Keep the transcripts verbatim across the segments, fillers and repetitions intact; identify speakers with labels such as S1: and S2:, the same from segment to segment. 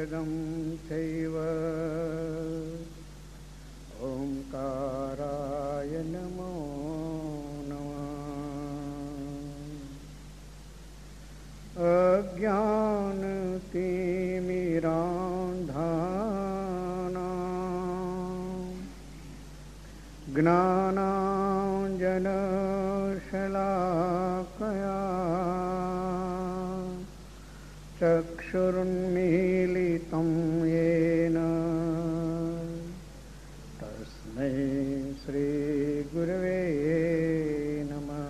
S1: मार्गं चैव ओंकाराय नमो नमः। अज्ञानतिमिरान्धानां ज्ञानाञ्जनशलाकया चक्षुरुन्मीलितं येन तस्मै श्रीगुरवे नमः।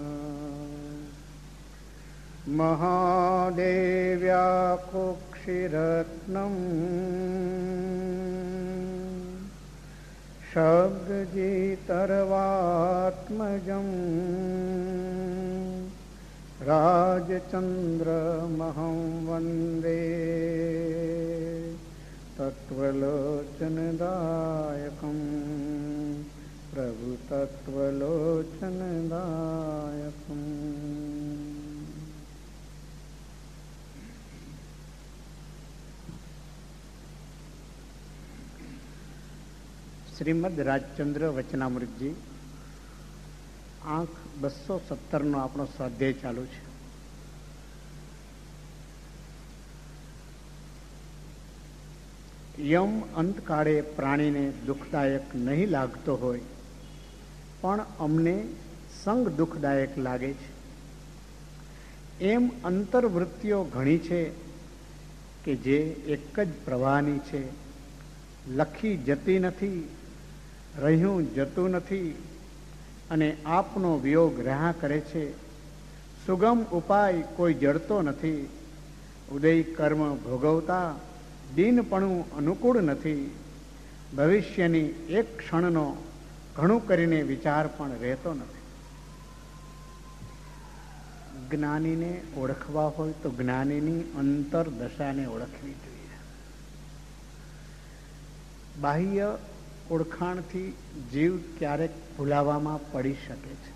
S1: महादेव्याकुक्षिरत्नं शब्दजितर्वात्मजं राजचन्द्रमहं वन्दे तत्त्वलोचनदायकं प्रभुतत्त्वलोचनदायकम्। શ્રીમદ રાજચંદ્ર વચનામૃતજી આંખ બસો સત્તર નો આપણો સ્વાધ્યાય ચાલુ છે. યમ અંતકાળે પ્રાણીને દુઃખદાયક નહીં લાગતો હોય પણ અમને સંગ દુઃખદાયક લાગે છે. એમ અંતર્વૃત્તિઓ ઘણી છે કે જે એક જ પ્રવાહની છે, લખી જતી નથી, રહ્યું જતું નથી અને આપનો વિયોગ રહ્યા કરે છે. સુગમ ઉપાય કોઈ જડતો નથી, ઉદય કર્મ ભોગવતા દીનપણું અનુકૂળ નથી. ભવિષ્યની એક ક્ષણનો ઘણું કરીને વિચાર પણ રહેતો નથી. જ્ઞાનીને ઓળખવા હોય તો જ્ઞાનીની અંતરદશાને ઓળખવી જોઈએ. બાહ્ય ઓળખાણથી જીવ ક્યારેક ભૂલાવામાં પડી શકે છે,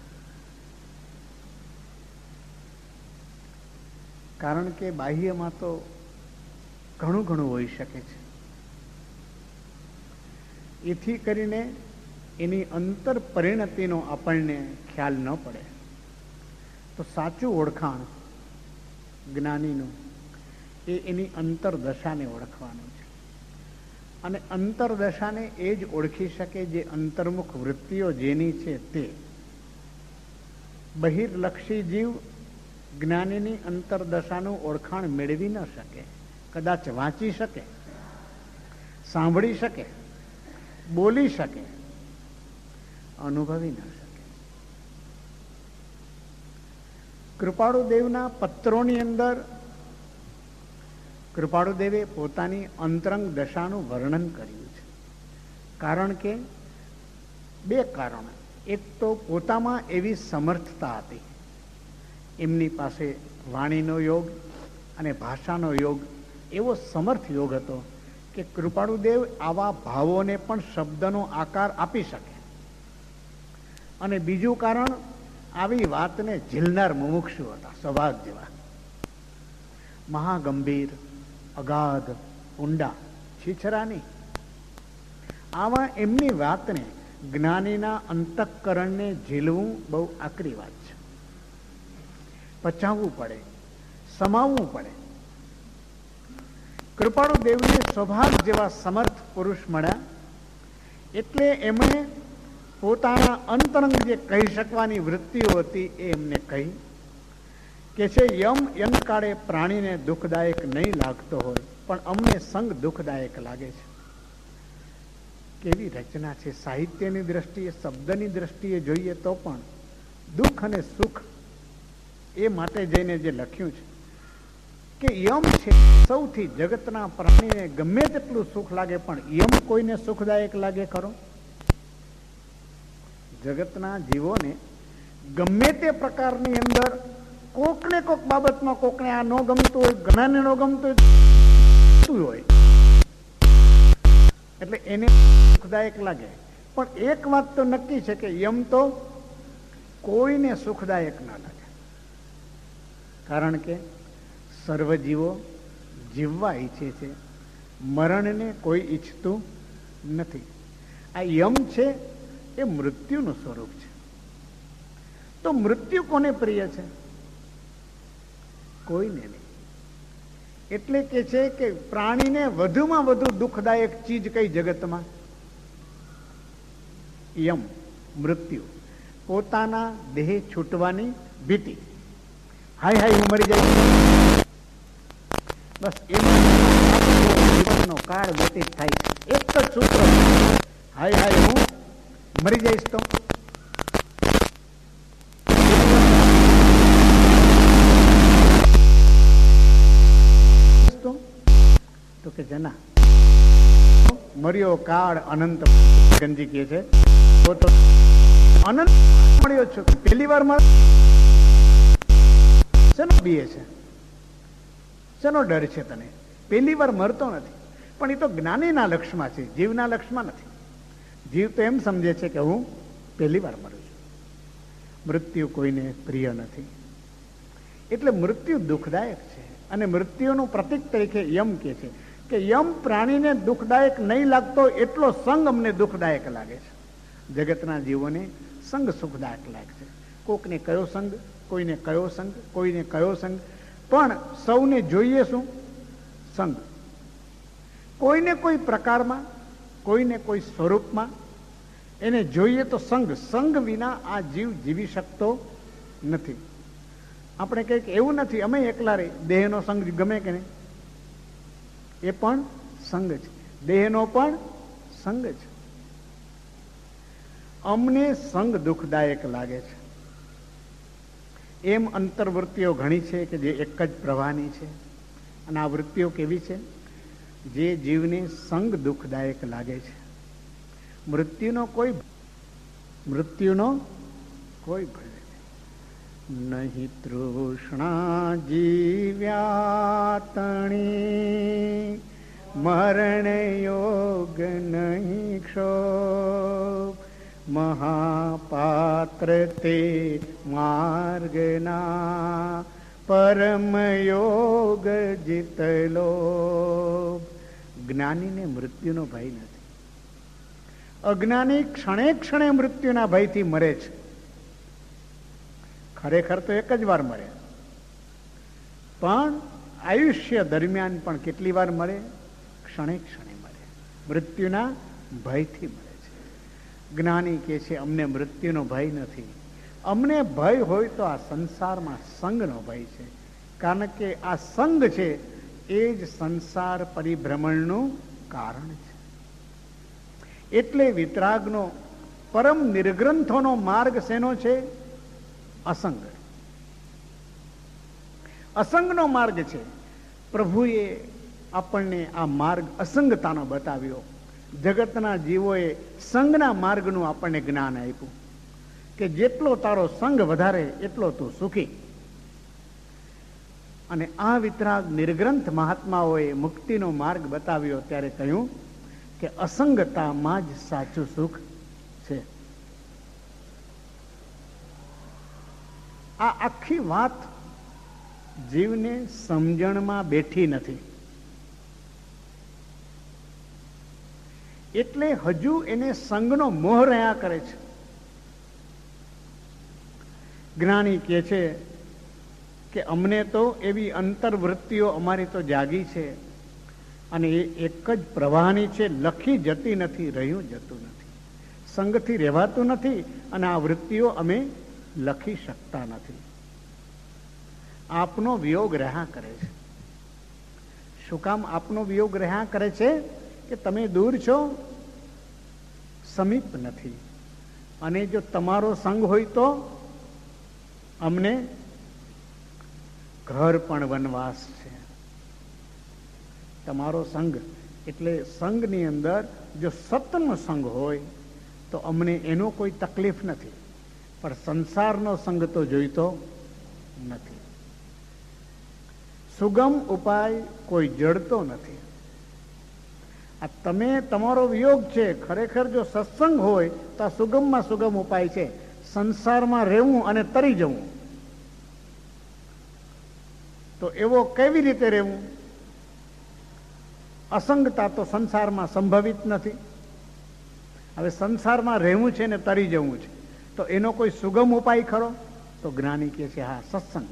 S1: કારણ કે બાહ્યમાં તો ઘણું ઘણું હોઈ શકે છે. એથી કરીને એની અંતર પરિણતિનો આપણને ખ્યાલ ન પડે. તો સાચું ઓળખાણ જ્ઞાનીનું એ એની અંતરદશાને ઓળખવાનું છે. અને અંતરદશાને એ જ ઓળખી શકે જે અંતર્મુખ વૃત્તિઓ જેની છે તે. બહિર્લક્ષી જીવ જ્ઞાનીની અંતરદશાનું ઓળખાણ મેળવી ન શકે. કદાચ વાંચી શકે, સાંભળી શકે, બોલી શકે, અનુભવી ન શકે. કૃપાળુ દેવના પત્રોની અંદર કૃપાળુદેવે પોતાની અંતરંગ દશાનું વર્ણન કર્યું છે. કારણ કે બે કારણ. એક તો પોતામાં એવી સમર્થતા હતી, એમની પાસે વાણીનો યોગ અને ભાષાનો યોગ એવો સમર્થ યોગ હતો કે કૃપાળુદેવ આવા ભાવોને પણ શબ્દનો આકાર આપી શકે. અને બીજું કારણ, આવી વાતને ઝીલનાર મુમુક્ષુ હતા, સૌભાગ જેવા મહાગંભીર, અગાધ, ઊંડા, છીછરાની. આવા એમની વાતને જ્ઞાનીના અંતઃકરણને ઝીલવું બહુ આકરી વાત છે. પચાવવું પડે, સમાવવું પડે. કૃપાળુ દેવને સ્વભાવ જેવા સમર્થ પુરુષ મળ્યા એટલે એમણે પોતાના અંતરંગ જે કહી શકવાની વૃત્તિઓ હતી એ એમને કહી કે છે યમ યંતકાળે પ્રાણીને દુઃખદાયક નહીં લાગતો હોય પણ અમને સંગ દુઃખદાયક લાગે છે. કેવી રચના છે! સાહિત્યની દ્રષ્ટિએ, શબ્દની દ્રષ્ટિએ જોઈએ તો પણ દુઃખ અને સુખ એ માટે જઈને જે લખ્યું છે કે યમ છે સૌથી જગતના પ્રાણીને ગમે તેટલું સુખ લાગે પણ યમ કોઈને સુખદાયક લાગે ખરો? જગતના જીવોને ગમે તે પ્રકારની અંદર કોકને કોક બાબતમાં કોકને આ ન ગમતું હોય, ઘણાને ન ગમતું હોય એટલે એને સુખદાયક લાગે. પણ એક વાત તો નક્કી છે કે યમ તો કોઈને સુખદાયક ના લાગે. કારણ કે સર્વજીવો જીવવા ઈચ્છે છે, મરણને કોઈ ઈચ્છતું નથી. આ યમ છે એ મૃત્યુનું સ્વરૂપ છે. તો મૃત્યુ કોને પ્રિય છે? કોઈને નહીં. એટલે કે છે કે પ્રાણીને વધુમાં વધુ દુઃખદાયક ચીજ કઈ જગતમાં? યમ, મૃત્યુ. પોતાના દેહ છૂટવાની ભીતિ. હાય હાય હું મરી જાય, બસ એમાં જીવનનો કાળ વ્યતીત થાય છે. એક જ સૂત્ર, હાય હાય હું મરી જઈશ તો. તો કે જના મર્યો કાળ અનંત, ગંજી કહે છે. તો અનંત મળ્યો છો, પહેલી વાર મળે શેનો બીએ છે? શેનો ડર છે તને? પહેલી વાર મરતો નથી. પણ એ તો જ્ઞાનીના લક્ષમાં છે, જીવના લક્ષમાં નથી. જીવ તો એમ સમજે છે કે હું પહેલી વાર મરું છું. મૃત્યુ કોઈને પ્રિય નથી. એટલે મૃત્યુ દુઃખદાયક છે. અને મૃત્યુનું પ્રતીક તરીકે યમ કહે છે કે યમ પ્રાણીને દુઃખદાયક નહીં લાગતો એટલો સંગ અમને દુઃખદાયક લાગે છે. જગતના જીવોને સંગ સુખદાયક લાગે છે. કોકને કયો સંગ, કોઈને કયો સંગ, કોઈને કયો સંગ, પણ સૌને જોઈએ શું? સંગ. કોઈને કોઈ પ્રકારમાં, કોઈને કોઈ સ્વરૂપમાં એને જોઈએ તો સંગ. સંગ વિના આ જીવ જીવી શકતો નથી. આપણે કંઈક એવું નથી અમે એકલા રહી, દેહનો સંગ ગમે કે નહીં? એ પણ સંગ છે. દેહનો પણ સંગ છે. અમને સંગ દુઃખદાયક લાગે છે. એમ અંતર્વૃત્તિઓ ઘણી છે કે જે એક જ પ્રવાહની છે. અને આ વૃત્તિઓ કેવી છે? જે જીવને સંગ દુઃખદાયક લાગે છે. મૃત્યુનો કોઈ મૃત્યુનો કોઈ ભય નહીં. તૃષ્ણા જીવ્યાતણી મરણ યોગ નહીં ક્ષોભ. મહાપાત્ર તે માર્ગના પરમ યોગ જીતલો. જ્ઞાનીને મૃત્યુનો ભય નથી. અજ્ઞાની ક્ષણે ક્ષણે મૃત્યુના ભયથી મરે છે. ખરેખર તો એક જ વાર મરે, પણ આયુષ્ય દરમિયાન પણ કેટલી વાર મરે? ક્ષણે ક્ષણે મરે. મૃત્યુના ભયથી મરે છે. જ્ઞાની કહે છે અમને મૃત્યુનો ભય નથી. અમને ભય હોય તો આ સંસારમાં સંગનો ભય છે. કારણ કે આ સંગ છે એ જ સંસાર પરિભ્રમણનું કારણ છે. એટલે વિતરાગનો પરમ નિર્ગ્રંથોનો માર્ગ શેનો છે? અસંગ. અસંગનો માર્ગ છે. પ્રભુએ આપણને આ માર્ગ અસંગતાનો બતાવ્યો. જગતના જીવોએ સંગના માર્ગનું આપણને જ્ઞાન આપ્યું કે જેટલો તારો સંગ વધારે એટલો તું સુખી. અને આ વિતરાગ નિર્ગ્રંથ મહાત્માઓએ મુક્તિનો માર્ગ બતાવ્યો ત્યારે કહ્યું કે અસંગતામાં જ સાચું સુખ છે. આ આખી વાત જીવને સમજણમાં બેઠી નથી. એટલે હજુ એને સંગનો મોહ રહ્યા કરે છે. જ્ઞાની કહે છે કે અમને તો એવી અંતર્વૃત્તિઓ અમારી તો જાગી છે અને એ એક જ પ્રવાહની છે, લખી જતી નથી, રહ્યું જતું નથી. સંગથી રહેવાતું નથી અને આ વૃત્તિઓ અમે લખી શકતા નથી. આપનો વિયોગ રહ્યા કરે છે. શું કામ આપનો વિયોગ રહ્યા કરે છે? કે તમે દૂર છો, સમીપ નથી. અને જો તમારો સંગ હોય તો અમને ઘર પણ વનવાસ છે. તમારો સંગ એટલે સંગની અંદર જો સતનો સંગ હોય તો અમને એનો કોઈ તકલીફ નથી, પણ સંસારનો સંગ તો જોઈતો નથી. સુગમ ઉપાય કોઈ જડતો નથી. આ તમે તમારો વિયોગ છે, ખરેખર જો સત્સંગ હોય તો આ સુગમમાં સુગમ ઉપાય છે. સંસારમાં રહેવું અને તરી જવું, તો એવો કેવી રીતે રહેવું? અસંગતા તો સંસારમાં સંભવિત નથી. હવે સંસારમાં રહેવું છે ને તરી જવું છે, તો એનો કોઈ સુગમ ઉપાય ખરો? તો જ્ઞાની કહે છે હા, સત્સંગ.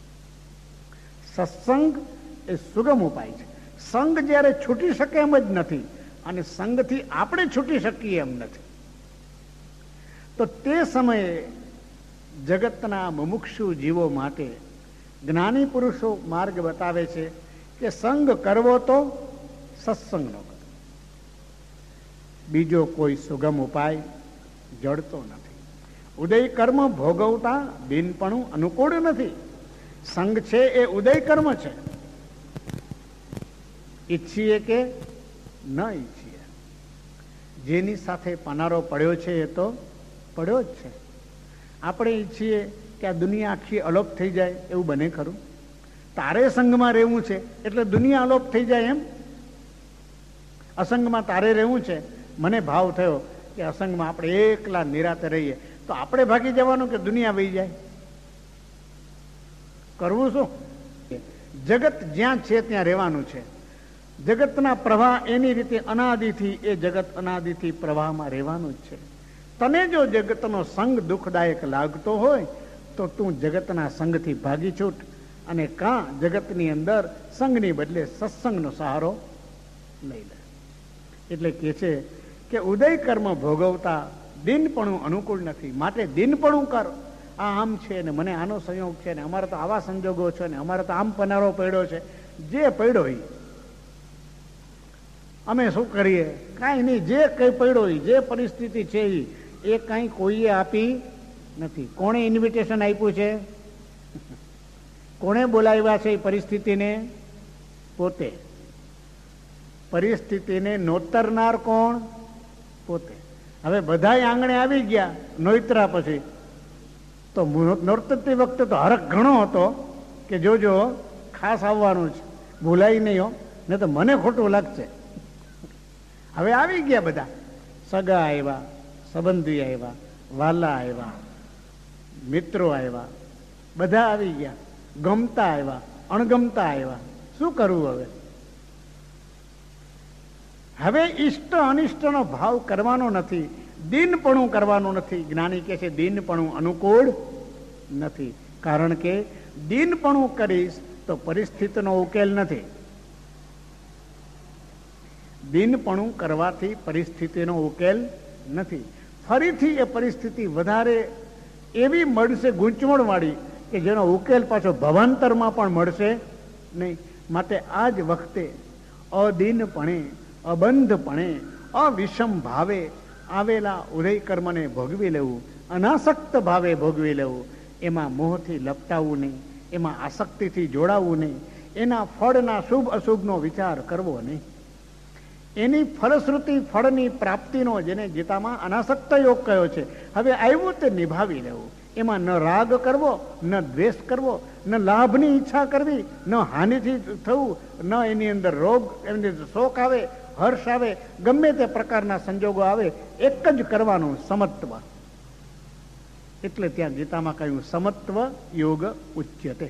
S1: સત્સંગ એ સુગમ ઉપાય છે. સંગ જ્યારે છૂટી શકે એમ જ નથી, અને સંગથી આપણે છૂટી શકીએ એમ નથી. તો તે સમયે જગતના મુમુક્ષુ જીવો માટે જ્ઞાની પુરુષો માર્ગ બતાવે છે કે સંગ કરવો તો સત્સંગનો કરો. બીજો કોઈ સુગમ ઉપાય જડતો નથી. ઉદય કર્મ ભોગવતા દિનપણું અનુકૂળ નથી. સંગ છે એ ઉદય કર્મ છે. ઈચ્છીએ કે ન ઈચ્છીએ, જેની સાથે પનારો પડ્યો છે એ તો પડ્યો જ છે. આપણે ઈચ્છીએ કે આ દુનિયા આખી અલોપ થઈ જાય, એવું બને ખરું? તારે સંગમાં રહેવું છે એટલે દુનિયા અલોપ થઈ જાય એમ? અસંગમાં તારે રહેવું છે, મને ભાવ થયો કે અસંગમાં આપણે એકલા નિરાતે રહીએ, તો આપણે ભાગી જવાનું કે દુનિયા વહી જાય? કરવું શું? જગત જ્યાં છે ત્યાં રહેવાનું છે. જગતના પ્રવાહ એની રીતે અનાદિથી, એ જગત અનાદિથી પ્રવાહમાં રહેવાનું જ છે. તને જો જગતનો સંગ દુઃખદાયક લાગતો હોય તો તું જગતના સંગથી ભાગી છૂટ, અને કાં જગતની અંદર સંગની બદલે સત્સંગનો સહારો લઈ લે. એટલે કે છે કે ઉદય કર્મ ભોગવતા દિનપણું અનુકૂળ નથી, માટે દિનપણું કર. આ આમ છે ને મને આનો સંયોગ છે ને અમારે તો આવા સંજોગો છે ને અમારે તો આમ પનારો પડ્યો છે, જે પડ્યો હોય અમે શું કરીએ? કાંઈ નહીં, જે કંઈ પડ્યો હોય, જે પરિસ્થિતિ છે એ કાંઈ કોઈએ આપી નથી. કોણે ઇન્વિટેશન આપ્યું છે? કોણે બોલાવ્યા છે એ પરિસ્થિતિને? પોતે. પરિસ્થિતિને નોતરનાર કોણ? પોતે. હવે બધાય આંગણે આવી ગયા નોતરા પછી, તો નોતરતી વખતે તો હરખ ઘણો હતો કે જોજો ખાસ આવવાનું છે, ભૂલાય નહીં હો, ને તો મને ખોટું લાગશે. હવે આવી ગયા બધા, સગા આવ્યા, સંબંધી આવ્યા, વાલા આવ્યા, મિત્રો આવ્યા, બધા આવી ગયા, ગમતા આવ્યા, અણગમતા આવ્યા. શું કરવું હવે? હવે ઈષ્ટ અનિષ્ટનો ભાવ કરવાનો નથી, દિનપણું કરવાનું નથી. જ્ઞાની કહે છે દિનપણું અનુકૂળ નથી, કારણ કે દિનપણું કરીશ તો પરિસ્થિતિનો ઉકેલ નથી. દિનપણું કરવાથી પરિસ્થિતિનો ઉકેલ નથી. ફરીથી એ પરિસ્થિતિ વધારે એવી મળશે ગૂંચવણવાળી કે જેનો ઉકેલ પાછો ભવાંતરમાં પણ મળશે નહીં. માટે આ જ વખતે અદિનપણે, અબંધપણે, અવિષમ ભાવે આવેલા ઉદય કર્મને ભોગવી લેવું, અનાસક્ત ભાવે ભોગવી લેવું. એમાં મોહથી લપટાવવું નહીં, એમાં આસક્તિથી જોડાવવું નહીં, એના ફળના શુભ અશુભનો વિચાર કરવો નહીં. એની ફલશ્રુતિ, ફળની પ્રાપ્તિનો, જેને ગીતામાં અનાસક્ત યોગ કયો છે, હવે આવ્યું તે નિભાવી લેવું. એમાં ન રાગ કરવો, ન દ્વેષ કરવો, ન લાભની ઈચ્છા કરવી, ન હાનિથી થવું, ન એની અંદર રોગ, એની અંદર શોક આવે, હર્ષ આવે, ગમે તે પ્રકારના સંજોગો આવે, એક જ કરવાનું, સમત્વ. એટલે ત્યાં ગીતામાં કહ્યું સમત્વ યોગ ઉચ્યતે.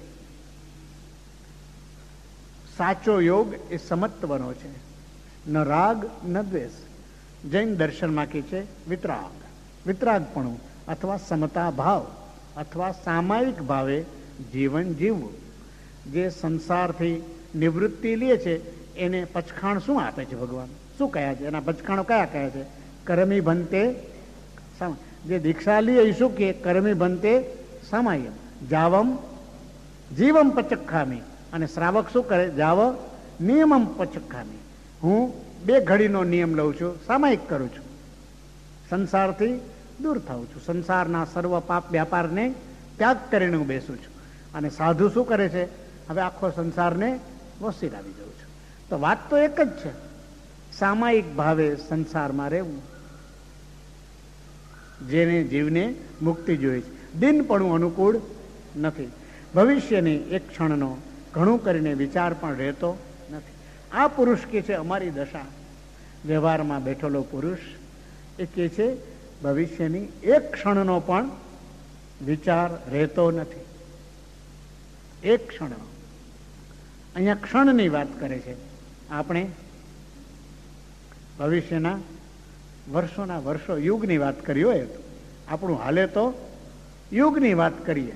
S1: સાચો યોગ એ સમત્વનો છે, ન રાગ ન દ્વેષ. જૈન દર્શનમાં કહે છે વિતરાગ, વિતરાગપણું અથવા સમતા ભાવ અથવા સામાયિક ભાવે જીવન જીવવું. જે સંસારથી નિવૃત્તિ લે છે એને પચખાણ શું આપે છે ભગવાન? શું કયા છે એના પચખાણો? કયા કયા છે? કરમી ભંતે, જે દીક્ષા લે એ શું કે? કરમી ભંતે સામાયમ જાવમ જીવમ પચખામી. અને શ્રાવક શું કરે? જાવ નિયમમ પચખામી. હું બે ઘડીનો નિયમ લઉં છું, સામાયિક કરું છું, સંસારથી દૂર થાઉં છું, સંસારના સર્વ પાપ વ્યાપારને ત્યાગ કરીને હું બેસું છું. અને સાધુ શું કરે છે? હવે આખો સંસારને વસીરાવી દઉં છું. તો વાત તો એક જ છે, સામાયિક ભાવે સંસારમાં રહેવું. જેને જીવને મુક્તિ જોઈએ છે. દિનપણું અનુકૂળ નથી. ભવિષ્યની એક ક્ષણનો ઘણું કરીને વિચાર પણ રહેતો નથી. આ પુરુષ કે છે અમારી દશા, વ્યવહારમાં બેઠેલો પુરુષ એ કે છે ભવિષ્યની એક ક્ષણનો પણ વિચાર રહેતો નથી. એક ક્ષણનો. અહીંયા ક્ષણની વાત કરે છે, આપણે ભવિષ્યના વર્ષોના વર્ષો, યુગની વાત કરી હોય તો આપણું હાલે તો યુગની વાત કરીએ.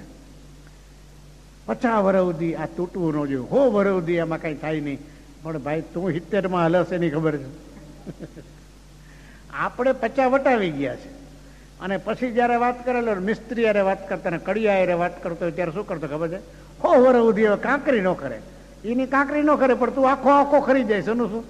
S1: પચાસ વર્ષ સુધી આ તૂટવું ન જોયું, હો વર્ષ સુધી આમાં કઈ થાય નહીં. પણ ભાઈ તું સિત્તેર માં હલશે એની ખબર છે. આપણે પચાસ વટાવી ગયા છે. અને પછી જયારે વાત કરેલો મિસ્ત્રી યારે વાત કરતા ને કડિયા યારે વાત કરતો હોય ત્યારે શું કરતો ખબર છે? હો વર્ષ સુધી હવે કાંકરી ન કરે, એની કાંકરી ન કરે, પણ તું આખો આખો ખરી જાય છે. એનું શું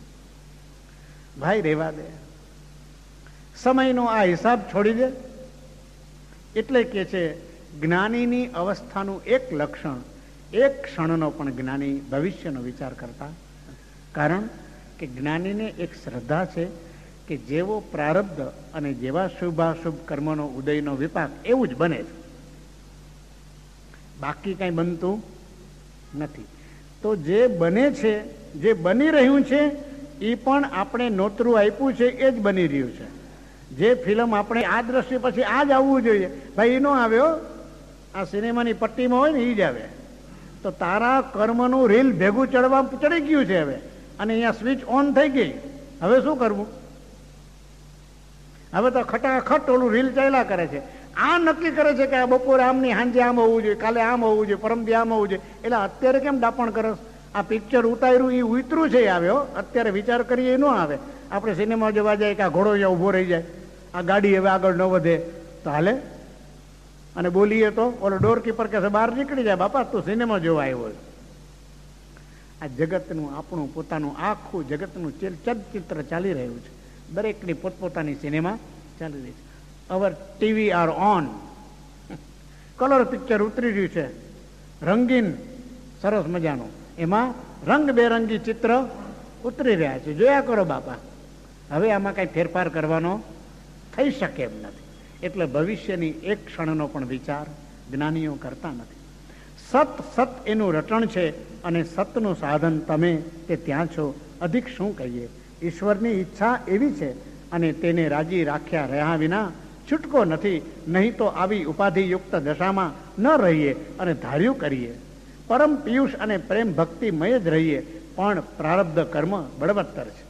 S1: ભાઈ, રેવા દે, સમયનો આ હિસાબ છોડી દે. એટલે કે છે જ્ઞાનીની અવસ્થાનું એક લક્ષણ, એક ક્ષણનો પણ જ્ઞાની ભવિષ્યનો વિચાર કરતા. કારણ કે જ્ઞાનીને એક શ્રદ્ધા છે કે જેવો પ્રારબ્ધ અને જેવા શુભાશુભ કર્મનો ઉદયનો વિપાક એવું જ બને છે, બાકી કઈ બનતું નથી. તો જે બને છે, જે બની રહ્યું છે એ પણ આપણે નોતરું આપ્યું છે એ જ બની રહ્યું છે. જે ફિલ્મ આપણે આ દ્રશ્ય પછી આ જ આવવું જોઈએ, ભાઈ એ નો આવ્યો, આ સિનેમાની પટ્ટીમાં હોય ને એ જ આવે. તો તારા કર્મનું રીલ ભેગું ચડવા ચડી ગયું છે હવે, અને અહીંયા સ્વિચ ઓન થઈ ગઈ. હવે શું કરવું? હવે તો ખટાખટ ઓલું રીલ ચાલ્યા કરે છે. આ નક્કી કરે છે કે આ બપોરે આમ ની સાંજે આમ હોવું જોઈએ, કાલે આમ હોવું જોઈએ, પરમદી આમ હોવું જોઈએ. એટલે અત્યારે કેમ ડાપણ કરે? આ પિક્ચર ઉતાર્યું એ ઉતરું છે આવ્યો, અત્યારે વિચાર કરીએ એ ન આવે. આપણે સિનેમા જોવા જાય કે આ ઘોડો જ્યાં ઉભો રહી જાય, આ ગાડી હવે આગળ ન વધે તો હાલે, અને બોલીએ તો ઓલો ડોરકીપર કે બહાર નીકળી જાય, બાપા તું સિનેમા જોવા આવ્યો. આ જગતનું આપણું પોતાનું આખું જગતનું ચલચિત્ર ચાલી રહ્યું છે. દરેકની પોતપોતાની સિનેમા ચાલી રહી છે. Our TV are on, colour picture ઉતરી રહ્યું છે, રંગીન સરસ મજાનું, એમાં રંગબેરંગી ચિત્ર ઉતરી રહ્યા છે. જોયા કરો બાપા, હવે આમાં કઈ ફેરફાર કરવાનો થઈ શકે એમ નથી. એટલે ભવિષ્યની એક ક્ષણનો પણ વિચાર જ્ઞાનીઓ કરતા નથી. સત સત એનું રટણ છે, અને સતનું સાધન તમે તે ત્યાં છો. અધિક શું કહીએ? ઈશ્વરની ઈચ્છા એવી છે, અને તેને રાજી રાખ્યા રહ્યા વિના છૂટકો નથી. નહીં તો આવી ઉપાધિયુક્ત દશામાં ન રહીએ અને ધાર્યું કરીએ. પરમ પિયુષ અને પ્રેમ ભક્તિમય જ રહીએ, પણ પ્રારબ્ધ કર્મ બળવત્તર છે.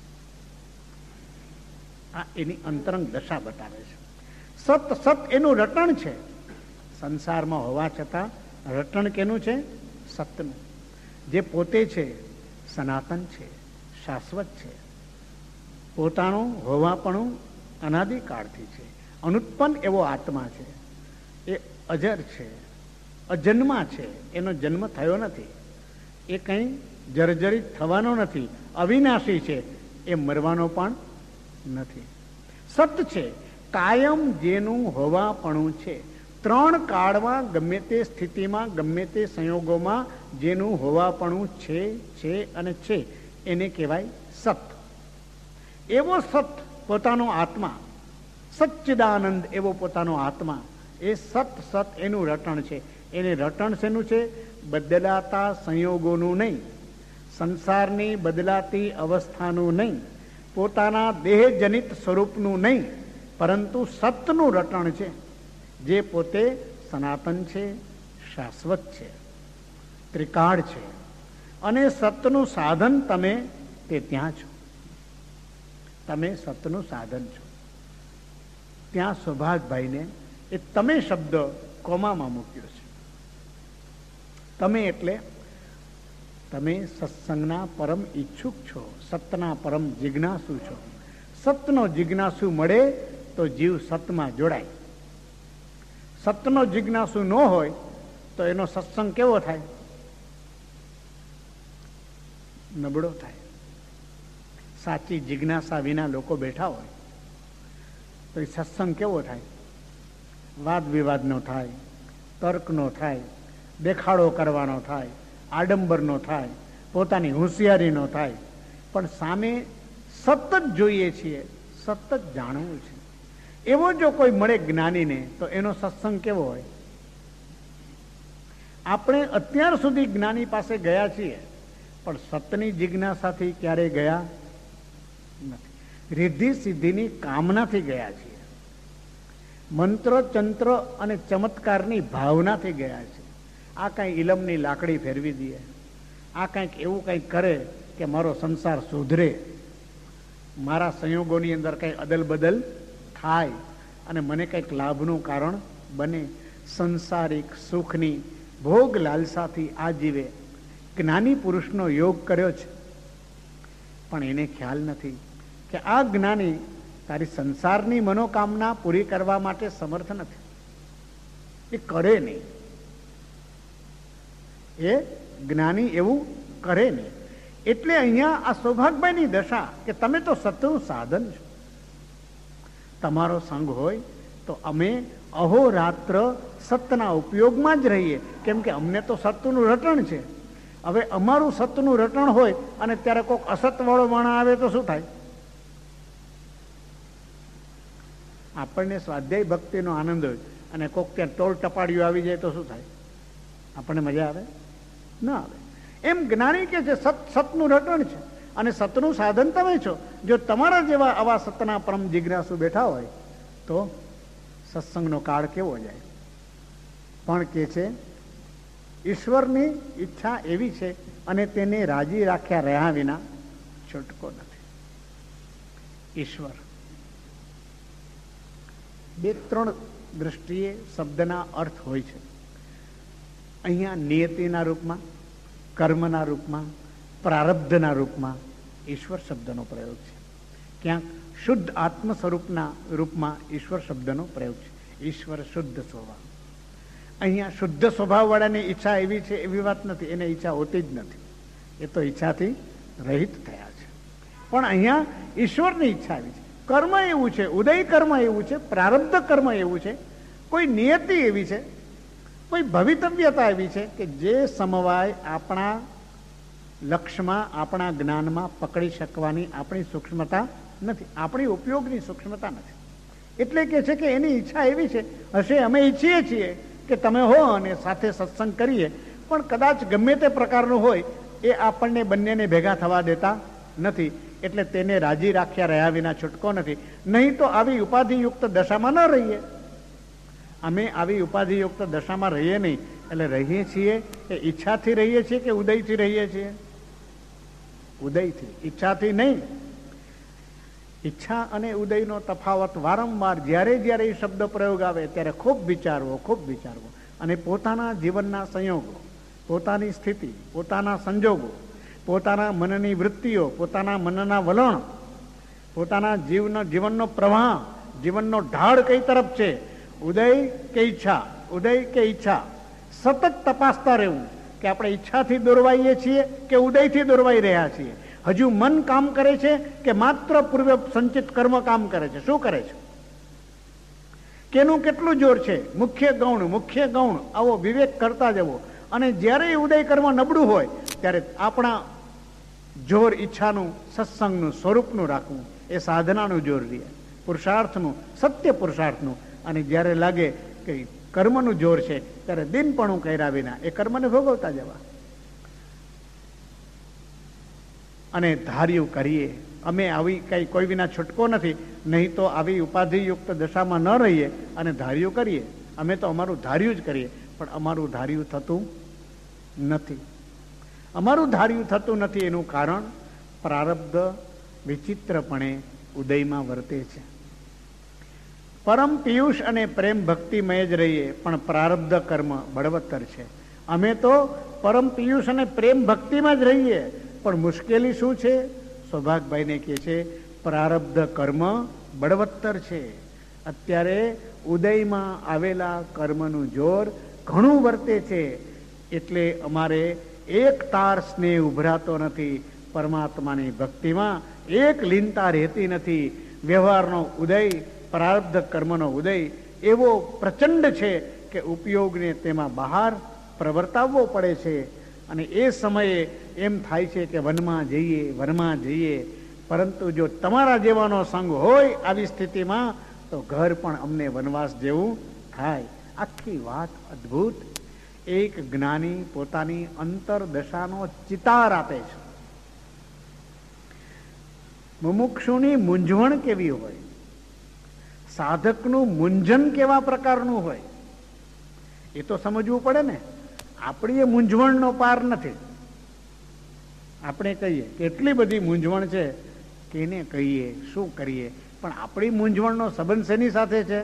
S1: આ એની અંતરંગ દશા બતાવે છે. સત સત એનું રટણ છે. સંસારમાં હોવા છતાં રટણ કેનું છે? સતનું. જે પોતે છે સનાતન છે, શાશ્વત છે, પોતાનું હોવાપણું અનાદિકાળથી છે, અનુત્પન્ન એવો આત્મા છે, એ અજર છે, અજન્મા છે, એનો જન્મ થયો નથી, એ કંઈ જર્જરિત થવાનો નથી, અવિનાશી છે, એ મરવાનો પણ નથી. સત છે, કાયમ જેનું હોવાપણું છે, ત્રણ કાળમાં ગમે તે સ્થિતિમાં ગમે તે સંયોગોમાં જેનું હોવાપણું છે છે અને છે એને કહેવાય સત. એવો સત પોતાનો આત્મા, સચ્ચિદાનંદ એવો પોતાનો આત્મા, એ સત સત એનું રટણ છે. એને રટણ શેનું છે? બદલાતા સંયોગોનું નહીં, સંસારની બદલાતી અવસ્થાનું નહીં, પોતાના દેહજનિત સ્વરૂપનું નહીં, પરંતુ સતનું રટણ છે, જે પોતે સનાતન છે, શાશ્વત છે, ત્રિકાળ છે. અને સતનું સાધન તમે તે ત્યાં છો. તમે સતનું સાધન છો. ત્યાં સૌભાગભાઈને એ તમે શબ્દ કોમામાં મૂક્યો છે. તમે એટલે તમે સત્સંગના પરમ ઈચ્છુક છો, સતના પરમ જિજ્ઞાસુ છો. સતનો જિજ્ઞાસુ મળે તો જીવ સતમાં જોડાય. સતનો જિજ્ઞાસુ ન હોય તો એનો સત્સંગ કેવો થાય? નબળો થાય. સાચી જિજ્ઞાસા વિના લોકો બેઠા હોય તો એ સત્સંગ કેવો થાય? વાદ વિવાદનો થાય, તર્કનો થાય, દેખાડો કરવાનો થાય, આડંબરનો થાય, પોતાની હોશિયારીનો થાય. પણ સામે સતત જોઈએ છીએ, સતત જાણવું છે. એવો જો કોઈ મળે જ્ઞાનીને તો એનો સત્સંગ કેવો હોય? આપણે અત્યાર સુધી જ્ઞાની પાસે ગયા છીએ, પણ સતની જિજ્ઞાસાથી ક્યારેય ગયા નથી. રિદ્ધિ સિદ્ધિની કામનાથી ગયા છીએ, મંત્ર તંત્ર અને ચમત્કારની ભાવનાથી ગયા છે. આ કાંઈ ઇલમની લાકડી ફેરવી દઈએ, આ કાંઈક એવું કંઈક કરે કે મારો સંસાર સુધરે, મારા સંયોગોની અંદર કંઈ અદલ બદલ થાય અને મને કંઈક લાભનું કારણ બને, સંસારિક સુખની ભોગ લાલસાથી આ જીવે જ્ઞાની પુરુષનો યોગ કર્યો છે, પણ એને ખ્યાલ નથી કે આ જ્ઞાની તારી સંસારની મનોકામના પૂરી કરવા માટે સમર્થ નથી. એ કરે નહીં, એ જ્ઞાની એવું કરે નહીં. એટલે અહીંયા આ સૌભાગભાઈની દશા કે તમે તો સતનું સાધન છો, તમારો સંગ હોય તો અમે અહોરાત્ર સતના ઉપયોગમાં જ રહીએ, કેમ કે અમને તો સતનું રટણ છે. હવે અમારું સતનું રટણ હોય અને ત્યારે કોઈક અસતવાળો માણસ આવે તો શું થાય? આપણને સ્વાધ્યાય ભક્તિનો આનંદ હોય અને કોઈક ત્યાં ટોળ ટપાડીઓ આવી જાય તો શું થાય? આપણને મજા આવે? ના આવે. એમ જ્ઞાની કે છે સત સતનું રટણ છે અને સતનું સાધન તમે છો. જો તમારા જેવા આવા સતના પરમ જિજ્ઞાસુ બેઠા હોય તો સત્સંગનો કાળ કેવો જાય? પણ કે છે ઈશ્વરની ઈચ્છા એવી છે અને તેને રાજી રાખ્યા રહ્યા વિના છૂટકો નથી. ઈશ્વર બે ત્રણ દ્રષ્ટિએ શબ્દના અર્થ હોય છે. અહીંયા નિયતિના રૂપમાં, કર્મના રૂપમાં, પ્રારબ્ધના રૂપમાં ઈશ્વર શબ્દનો પ્રયોગ છે. ક્યાંક શુદ્ધ આત્મ સ્વરૂપના રૂપમાં ઈશ્વર શબ્દનો પ્રયોગ છે. ઈશ્વર શુદ્ધ સ્વભાવ. અહીંયા શુદ્ધ સ્વભાવવાળાની ઈચ્છા એવી છે એવી વાત નથી, એને ઈચ્છા હોતી જ નથી, એ તો ઈચ્છાથી રહિત થયા છે. પણ અહીંયા ઈશ્વરની ઈચ્છા એવી છે. કર્મ એવું છે, ઉદય કર્મ એવું છે, પ્રારબ્ધ કર્મ એવું છે, કોઈ નિયતિ એવી છે, કોઈ ભવિતવ્યતા એવી છે કે જે સમવાય આપણા લક્ષ્યમાં, આપણા જ્ઞાનમાં પકડી શકવાની આપણી સૂક્ષ્મતા નથી, આપણી ઉપયોગની સૂક્ષ્મતા નથી. એટલે કે છે કે એની ઈચ્છા એવી છે, હશે અમે ઈચ્છીએ છીએ કે તમે હો અને સાથે સત્સંગ કરીએ, પણ કદાચ ગમે તે પ્રકારનું હોય એ આપણને બંનેને ભેગા થવા દેતા નથી. એટલે તેને રાજી રાખ્યા રહ્યા વિના છૂટકો નથી. નહીં તો આવી ઉપાધિયુક્ત દશામાં ન રહીએ. અમે આવી ઉપાધિયુક્ત દશામાં રહીએ નહીં. એટલે રહીએ છીએ એ ઈચ્છાથી રહીએ છીએ કે ઉદયથી રહીએ છીએ? ઉદયથી, ઈચ્છાથી નહીં. ઈચ્છા અને ઉદયનો તફાવત વારંવાર જ્યારે જ્યારે એ શબ્દ પ્રયોગ આવે ત્યારે ખૂબ વિચારવો, ખૂબ વિચારવો અને પોતાના જીવનના સંયોગો, પોતાની સ્થિતિ, પોતાના સંજોગો, પોતાના મનની વૃત્તિઓ, પોતાના મનના વલણ, પોતાના જીવનો જીવનનો પ્રવાહ, જીવનનો ઢાળ કઈ તરફ છે, ઉદય કે ઈચ્છા, ઉદય કે ઈચ્છા, સતત તપાસતા રહેવું કે આપણે ઈચ્છાથી દોરવાઈએ છીએ કે ઉદયથી દોરવાઈ રહ્યા છીએ. હજુ મન કામ કરે છે કે માત્ર પૂર્વ સંચિત કર્મ કામ કરે છે? શું કરે છે? કેનું કેટલું જોર છે? મુખ્ય ગૌણ, મુખ્ય ગૌણ, આવો વિવેક કરતા જવો. અને જ્યારે ઉદય કર્મ નબળું હોય ત્યારે આપણા જોર ઈચ્છાનું, સત્સંગનું, સ્વરૂપનું રાખવું, એ સાધનાનું જોર રહે, પુરુષાર્થનું, સત્ય પુરુષાર્થનું. અને જ્યારે લાગે કે કર્મનું જોર છે ત્યારે દિનપણું કર્યા વિના એ કર્મને ભોગવતા જવા. અને ધાર્યું કરીએ. અમે આવી કઈ કોઈ વિના છૂટકો નથી, નહીં તો આવી ઉપાધિયુક્ત દશામાં ન રહીએ અને ધાર્યું કરીએ. અમે તો અમારું ધાર્યું જ કરીએ, પણ અમારું ધાર્યું થતું નથી. અમારું ધાર્યું થતું નથી એનું કારણ પ્રારબ્ધ વિચિત્રપણે ઉદયમાં વર્તે છે. પરમ પિયુષ અને પ્રેમ ભક્તિમય જ રહીએ, પણ પ્રારબ્ધ કર્મ બળવત્તર છે. અમે તો પરમ પિયુષ અને પ્રેમ ભક્તિમાં જ રહીએ, પણ મુશ્કેલી શું છે? સૌભાગભાઈને કહે છે પ્રારબ્ધ કર્મ બળવત્તર છે. અત્યારે ઉદયમાં આવેલા કર્મનું જોર ઘણું વર્તે છે. એટલે અમારે એક તાર સ્નેહ ઉભરાતો નથી. પરમાત્માની ભક્તિમાં એક લીનતા રહેતી નથી. વ્યવહારનો ઉદય, પ્રારબ્ધ કર્મનો ઉદય એવો પ્રચંડ છે કે ઉપયોગને તેમાં બહાર પ્રવર્તાવવો પડે છે. અને એ સમયે એમ થાય છે કે વનમાં જઈએ, વનમાં જઈએ. પરંતુ જો તમારા જેવાનો સંગ હોય આવી સ્થિતિમાં તો ઘર પણ અમને વનવાસ જેવું થાય. આખી વાત અદ્ભુત. એક જ્ઞાની પોતાની અંતર દશાનો ચિતાર આપે છે. મુમુક્ષુની મૂંઝવણ કેવી હોય, સાધકનું મૂંઝન કેવા પ્રકારનું હોય, એ તો સમજવું પડે ને. આપણી એ મૂંઝવણનો પાર નથી. આપણે કહીએ કે એટલી બધી મૂંઝવણ છે કેને કહીએ, શું કરીએ? પણ આપણી મૂંઝવણનો સંબંધ શેની સાથે છે?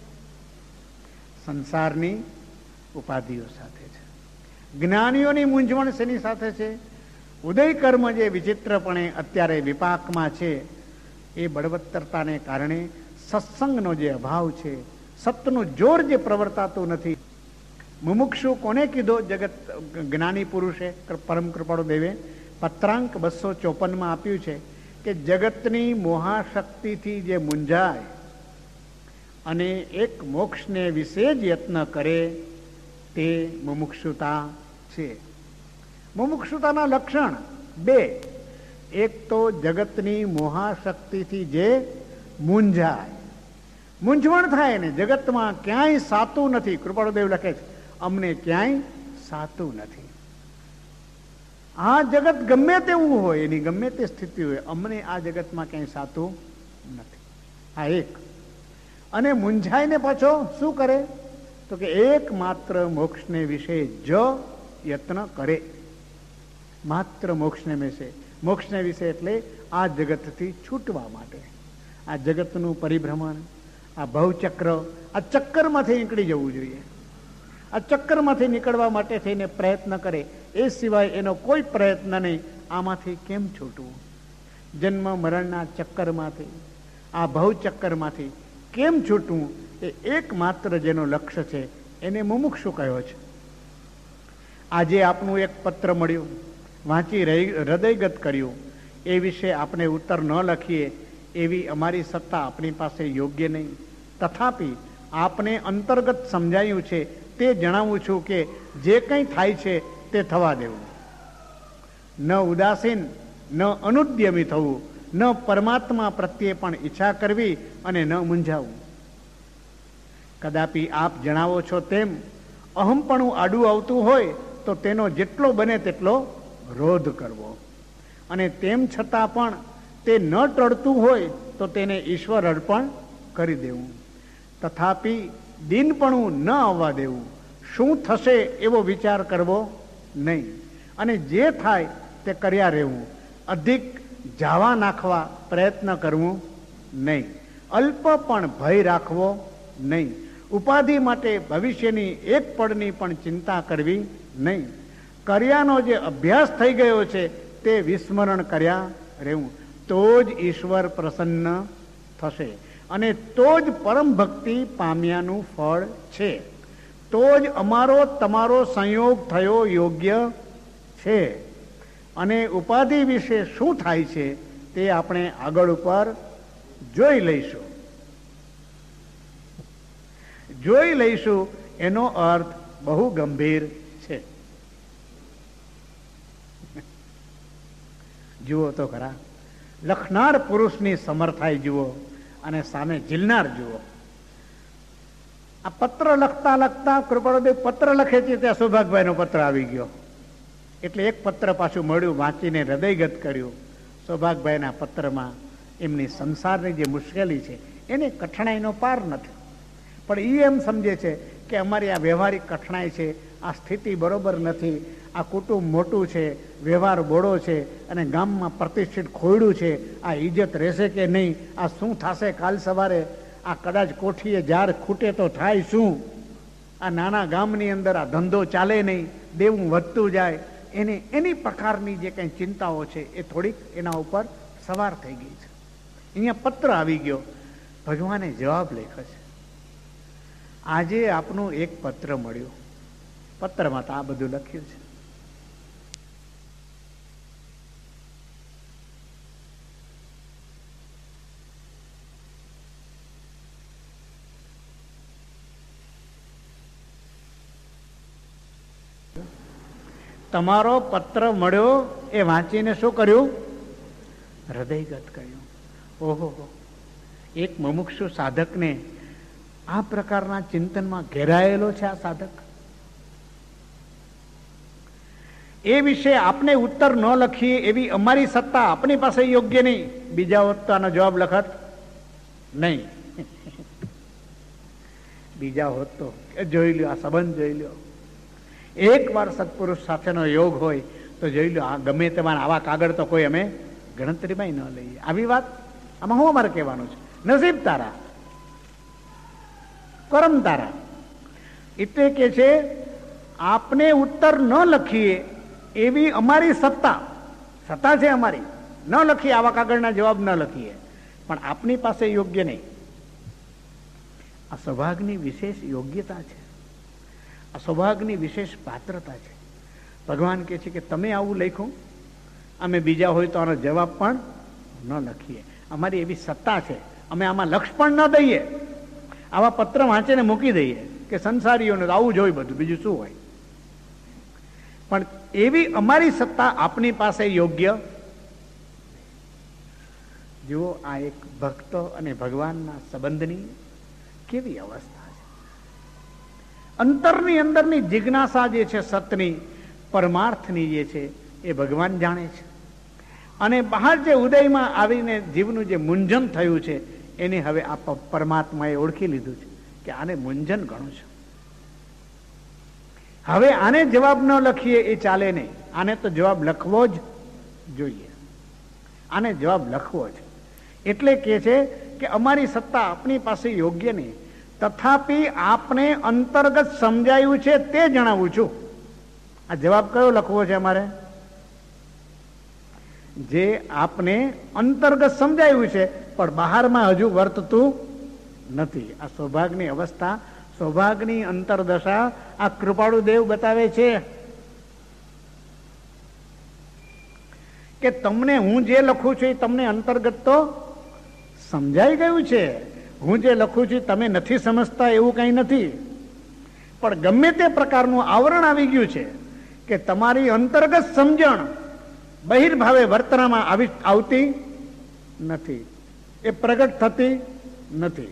S1: સંસારની ઉપાધિઓ સાથે છે. જ્ઞાનીઓની મૂંઝવણ શેની સાથે છે? ઉદય કર્મ જે વિચિત્રપણે અત્યારે વિપાકમાં છે એ બળવત્તરતાને કારણે સત્સંગનો જે અભાવ છે, સતનું જોર જે પ્રવર્તાતું નથી. મુમુક્ષુ કોને કીધો? જગત જ્ઞાની પુરુષે, પરમ કૃપાળુ દેવે પત્રાંક બસો ચોપનમાં આપ્યું છે કે જગતની મોહાશક્તિથી જે મૂંઝાય અને એક મોક્ષને વિશે જ યત્ન કરે તે મુમુક્ષુતા છે. મુમુક્ષુતાના લક્ષણ બે. એક તો જગતની મોહાશક્તિથી જે મૂંઝાય, મૂંઝવણ થાય ને જગતમાં ક્યાંય સાતું નથી. કૃપાળુદેવ લખે છે અમને ક્યાંય સાતું નથી. આ જગત ગમે તેવું હોય, એની ગમે તે સ્થિતિ હોય, અમને આ જગતમાં ક્યાંય સાતું નથી. આ એક. અને મૂંઝાઈને પાછો શું કરે? તો કે એકમાત્ર મોક્ષને વિશે જ યત્ન કરે. માત્ર મોક્ષને વિશે. મોક્ષને વિશે એટલે આ જગતથી છૂટવા માટે. આ જગતનું પરિભ્રમણ, આ ભવચક્ર, આ ચક્કરમાંથી નીકળી જવું જોઈએ. આ ચક્કરમાંથી નીકળવા માટે થઈને પ્રયત્ન કરે, એ સિવાય એનો કોઈ પ્રયત્ન નહીં. આમાંથી કેમ છૂટવું? જન્મ મરણના ચક્કરમાંથી, આ ભવચક્કરમાંથી કેમ છૂટવું? એ એકમાત્ર જેનો લક્ષ્ય છે એને મુમુક્ષુ કહ્યો છે. આજે આપનું એક પત્ર મળ્યું, વાંચી હૃદયગત કર્યું, એ વિશે આપણે ઉત્તર ન લખીએ એવી અમારી સત્તા આપણી પાસે યોગ્ય નહીં. તથાપિ આપને અંતર્ગત સમજાયું છે તે જણાવું છું કે જે કંઈ થાય છે તે થવા દેવું. ન ઉદાસીન, ન અનુદ્યમી થવું, ન પરમાત્મા પ્રત્યે પણ ઈચ્છા કરવી અને ન મૂંઝાવું. કદાપી આપ જણાવો છો તેમ અહમપણું આડું આવતું હોય તો તેનો જેટલો બને તેટલો રોધ કરવો, અને તેમ છતાં પણ તે ન ટળતું હોય તો તેને ઈશ્વર અર્પણ કરી દેવું. તથાપિ દિનપણું ન આવવા દેવું. શું થશે એવો વિચાર કરવો નહીં, અને જે થાય તે કર્યા રહેવું. અધિક જાવા નાખવા પ્રયત્ન કરવું નહીં. અલ્પ પણ ભય રાખવો નહીં. ઉપાધિ માટે ભવિષ્યની એક પળની પણ ચિંતા કરવી નહીં. કર્યાનો જે અભ્યાસ થઈ ગયો છે તે વિસ્મરણ કર્યા રહેવું. તો જ ઈશ્વર પ્રસન્ન થશે, અને તો જ પરમ ભક્તિ પામ્યાનું ફળ છે. તો જ અમારો તમારો સંયોગ થયો યોગ્ય છે. અને ઉપાધિ વિશે શું થાય છે તે આપણે આગળ ઉપર જોઈ લઈશું. જોઈ લઈશું એનો અર્થ બહુ ગંભીર છે. જુઓ તો ખરા, લખનાર પુરુષની સમર્થાઈ જુઓ અને સામે ઝીલનાર જુઓ. આ પત્ર લખતા લખતા કૃપાળુદેવ પત્ર લખે છે ત્યાં સૌભાગભાઈનો પત્ર આવી ગયો. એટલે એક પત્ર પાછું મળ્યું, વાંચીને હૃદયગત કર્યું. સૌભાગભાઈના પત્રમાં એમની સંસારની જે મુશ્કેલી છે એને કઠણાઈનો પાર નથી, પણ એ એમ સમજે છે કે અમારી આ વ્યવહારિક કઠણાઈ છે, આ સ્થિતિ બરોબર નથી, આ કુટુંબ મોટું છે, વ્યવહાર બોળો છે, અને ગામમાં પ્રતિષ્ઠિત ખોયડું છે, આ ઇજ્જત રહેશે કે નહીં, આ શું થશે કાલ સવારે, આ કદાચ કોઠીએ જાર ખૂટે તો થાય શું, આ નાના ગામની અંદર આ ધંધો ચાલે નહીં, દેવું વધતું જાય, એને એની પ્રકારની જે કંઈ ચિંતાઓ છે એ થોડીક એના ઉપર સવાર થઈ ગઈ છે. અહીંયા પત્ર આવી ગયો, ભગવાને જવાબ લખ્યો છે. આજે આપનું એક પત્ર મળ્યું, પત્રમાં તો આ બધું લખ્યું છે. તમારો પત્ર મળ્યો એ વાંચીને શું કર્યું? હૃદયગત કર્યું. ઓહો, એક મુમુક્ષુ સાધકને આ પ્રકારના ચિંતનમાં ઘેરાયેલો છે આ સાધક. એ વિશે આપને ઉત્તર ન લખીએ એવી અમારી સત્તા આપણી પાસે યોગ્ય નહીં. બીજા હોત તો આનો જવાબ લખત નહીં. બીજા હોત તો જોઈ લ્યો, આ સંબંધ જોઈ લ્યો. એક વાર સત્પુરુષ સાથેનો યોગ હોય તો જોઈ લો, આ ગમે તેમાં આવા કાગળ તો કોઈ અમે ગણતરીમાં ન લઈએ. આવી વાત આમાં હું અમારે કહેવાનું છે. નસીબ તારા, કરમ તારા. એટલે કે છે આપને ઉત્તર ન લખીએ એવી અમારી સત્તા, સત્તા છે અમારી, ન લખીએ, આવા કાગળના જવાબ ન લખીએ, પણ આપની પાસે યોગ્ય નહીં. આ સૌભાગ્યની વિશેષ યોગ્યતા છે, આ સૌભાગ્યની વિશેષ પાત્રતા છે. ભગવાન કહે છે કે તમે આવું લખ્યું, અમે બીજા હોય તો આનો જવાબ પણ ન લખીએ. અમારી એવી સત્તા છે, અમે આમાં લક્ષ પણ ન દઈએ, આવા પત્ર વાંચીને મૂકી દઈએ કે સંસારીઓને આવું જ હોય, બધું બીજું શું હોય. પણ એવી અમારી સત્તા આપની પાસે યોગ્ય. જુઓ, આ એક ભક્ત અને ભગવાનના સંબંધની કેવી અવસ્થા છે. અંતરની અંદરની જિજ્ઞાસા જે છે, સતની પરમાર્થની જે છે, એ ભગવાન જાણે છે. અને બહાર જે ઉદયમાં આવીને જીવનું જે મૂંઝન થયું છે, એને હવે આ પરમાત્માએ ઓળખી લીધું છે કે આને મૂંઝન ગણું છે. હવે આને જવાબ ન લખીએ એ ચાલે નહીં, આને તો જવાબ લખવો જ જોઈએ, આને જવાબ લખવો છે. એટલે કે છે કે અમારી સત્તા આપની પાસે યોગ્ય નહીં, તથાપી આપને અંતર્ગત સમજાયું છે તે જણાવું છું. આ જવાબ કયો લખવો છે અમારે? જે આપને અંતર્ગત સમજાયું છે પણ બહારમાં હજુ વર્તતું નથી. આ સૌભાગ્યની અવસ્થા, સૌભાગ્યની અંતરદશા આ કૃપાળુ દેવ બતાવે છે કે તમને હું જે લખું છું એ તમને અંતર્ગત તો સમજાઈ ગયું છે. હું જે લખું છું તમે નથી સમજતા એવું કંઈ નથી, પણ ગમે તે પ્રકારનું આવરણ આવી ગયું છે કે તમારી અંતર્ગત સમજણ બહિર્ભાવે વર્તનમાં આવી આવતી નથી, એ પ્રગટ થતી નથી.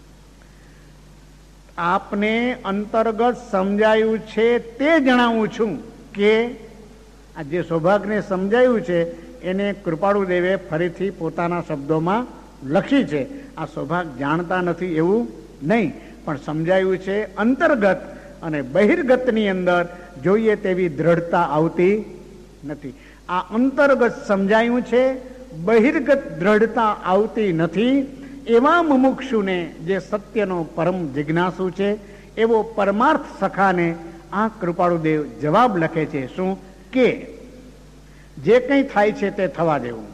S1: આપને અંતર્ગત સમજાયું છે તે જણાવું છું કે આ જે સૌભાગ્યને સમજાયું છે એને કૃપાળુ દેવે ફરીથી પોતાના શબ્દોમાં લખી છે. આ સૌભાગ્ય જાણતા નથી એવું નહીં, પણ સમજાયું છે અંતર્ગત, અને બહિર્ગતની અંદર જોઈએ તેવી દ્રઢતા આવતી નથી. આ અંતર્ગત સમજાયું છે, બહિર્ગત દ્રઢતા આવતી નથી. એવા મુમુક્ષુને, જે સત્યનો પરમ જિજ્ઞાસુ છે, એવો પરમાર્થ સખાને આ કૃપાળુ દેવ જવાબ લખે છે. શું? કે જે કંઈ થાય છે તે થવા દેવું.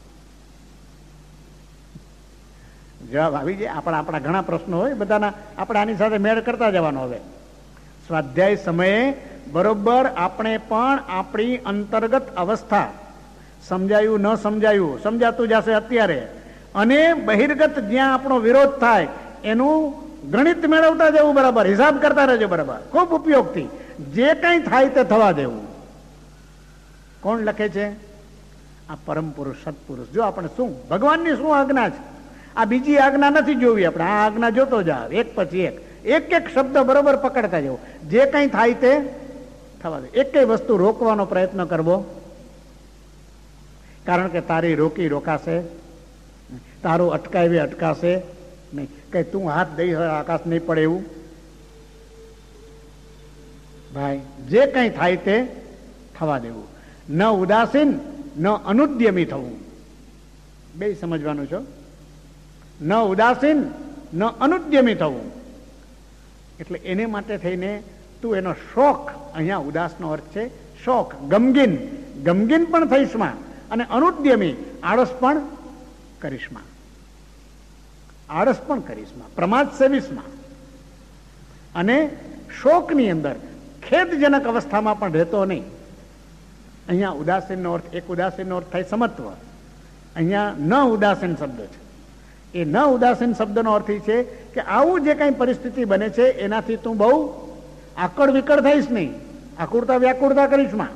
S1: જવાબ આવી જાય. આપણા આપણા ઘણા પ્રશ્નો હોય બધાના, આપણે આની સાથે મેળ કરતા જવાનો. હવે સ્વાધ્યાય સમયે બરોબર આપણે પણ આપણી અંતર્ગત અવસ્થા, સમજાયું ન સમજાયું, સમજાતું જશે અત્યારે, અને બહિર્ગત જ્યાં આપણો વિરોધ થાય એનું ગણિત મેળવતા જવું, બરાબર હિસાબ કરતા રહેજો, બરાબર ખૂબ ઉપયોગથી. જે કંઈ થાય તે થવા દેવું. કોણ લખે છે? આ પરમ પુરુષ, સત્પુરુષ. જો આપણે શું ભગવાનની શું આજ્ઞા છે, આ બીજી આજ્ઞા નથી જોવી આપણે, આ આજ્ઞા જોતો જાવ એક પછી એક, એક એક શબ્દ બરોબર પકડતા જવું. જે કંઈ થાય તે થવા દે. એક કઈ વસ્તુ રોકવાનો પ્રયત્ન કરવો, કારણ કે તારી રોકી રોકાશે, તારું અટકાવી અટકાશે નહીં. કઈ તું હાથ દઈ આકાશ નહીં પડે એવું. ભાઈ જે કંઈ થાય તે થવા દેવું. ન ઉદાસીન ન અનુદ્યમી થવું. બે સમજવાનું છો. ન ઉદાસીન ન અનુદ્યમી થવું. એટલે એને માટે થઈને તું એનો શોખ, અહીંયા ઉદાસનો અર્થ છે શોખ, ગમગીન, ગમગીન પણ થઈશમાં, અને અનુદ્યમી, આળસ પણ કરીશમાં, આળસ પણ કરીશમાં, પ્રમાદ સેવીશમાં, અને શોકની અંદર ખેદજનક અવસ્થામાં પણ રહેતો નહીં. અહીંયા ઉદાસીનનો અર્થ, એક ઉદાસીનનો અર્થ થાય સમત્વ, અહીંયા ન ઉદાસીન શબ્દ છે. એ ન ઉદાસીન શબ્દનો અર્થ એ છે કે આવું જે કંઈ પરિસ્થિતિ બને છે એનાથી તું બહુ આકળ વિકળ થઈશ નહીં, આકુળતા વ્યાકુળતા કરીશમાં,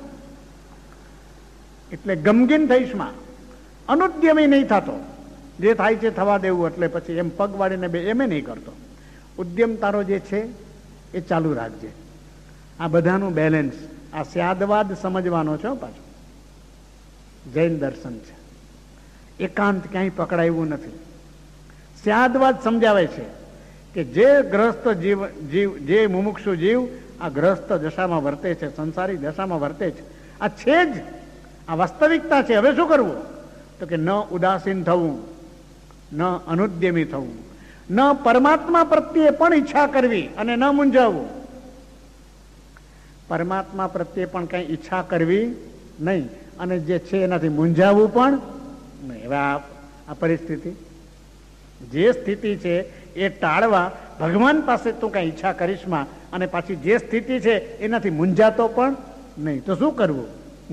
S1: એટલે ગમગીન થઈશમાં, અનુદ્યમી નહીં થતો. જે થાય છે થવા દેવું, એટલે પછી એમ પગ વાળીને બે એમે નહીં કરતો. ઉદ્યમ તારો જે છે એ ચાલુ રાખજે. આ બધાનું બેલેન્સ, આ સ્યાદવાદ સમજવાનો છે પાછું. જૈન દર્શન છે, એકાંત ક્યાંય પકડાયું નથી. સ્યાદવાદ સમજાવે છે કે જે ગ્રસ્ત જીવ જીવ જે મુમુક્ષુ જીવ આ ગ્રસ્ત દશામાં વર્તે છે, સંસારી દશામાં વર્તે છે, આ છે જ, આ વાસ્તવિકતા છે. હવે શું કરવું? તો કે ન ઉદાસીન થવું, ન અનુદ્યમી થવું, ન પરમાત્મા પ્રત્યે પણ ઈચ્છા કરવી અને ન મૂંઝાવવું. પરમાત્મા પ્રત્યે પણ કઈ ઈચ્છા કરવી નહીં અને જે છે એનાથી મૂંઝાવવું પણ નહીં. હવે આ પરિસ્થિતિ, જે સ્થિતિ છે એ ટાળવા ભગવાન પાસે તું કઈ ઈચ્છા કરીશમાં અને પાછી જે સ્થિતિ છે એનાથી મૂંઝાતો પણ નહીં, તો શું કરવું?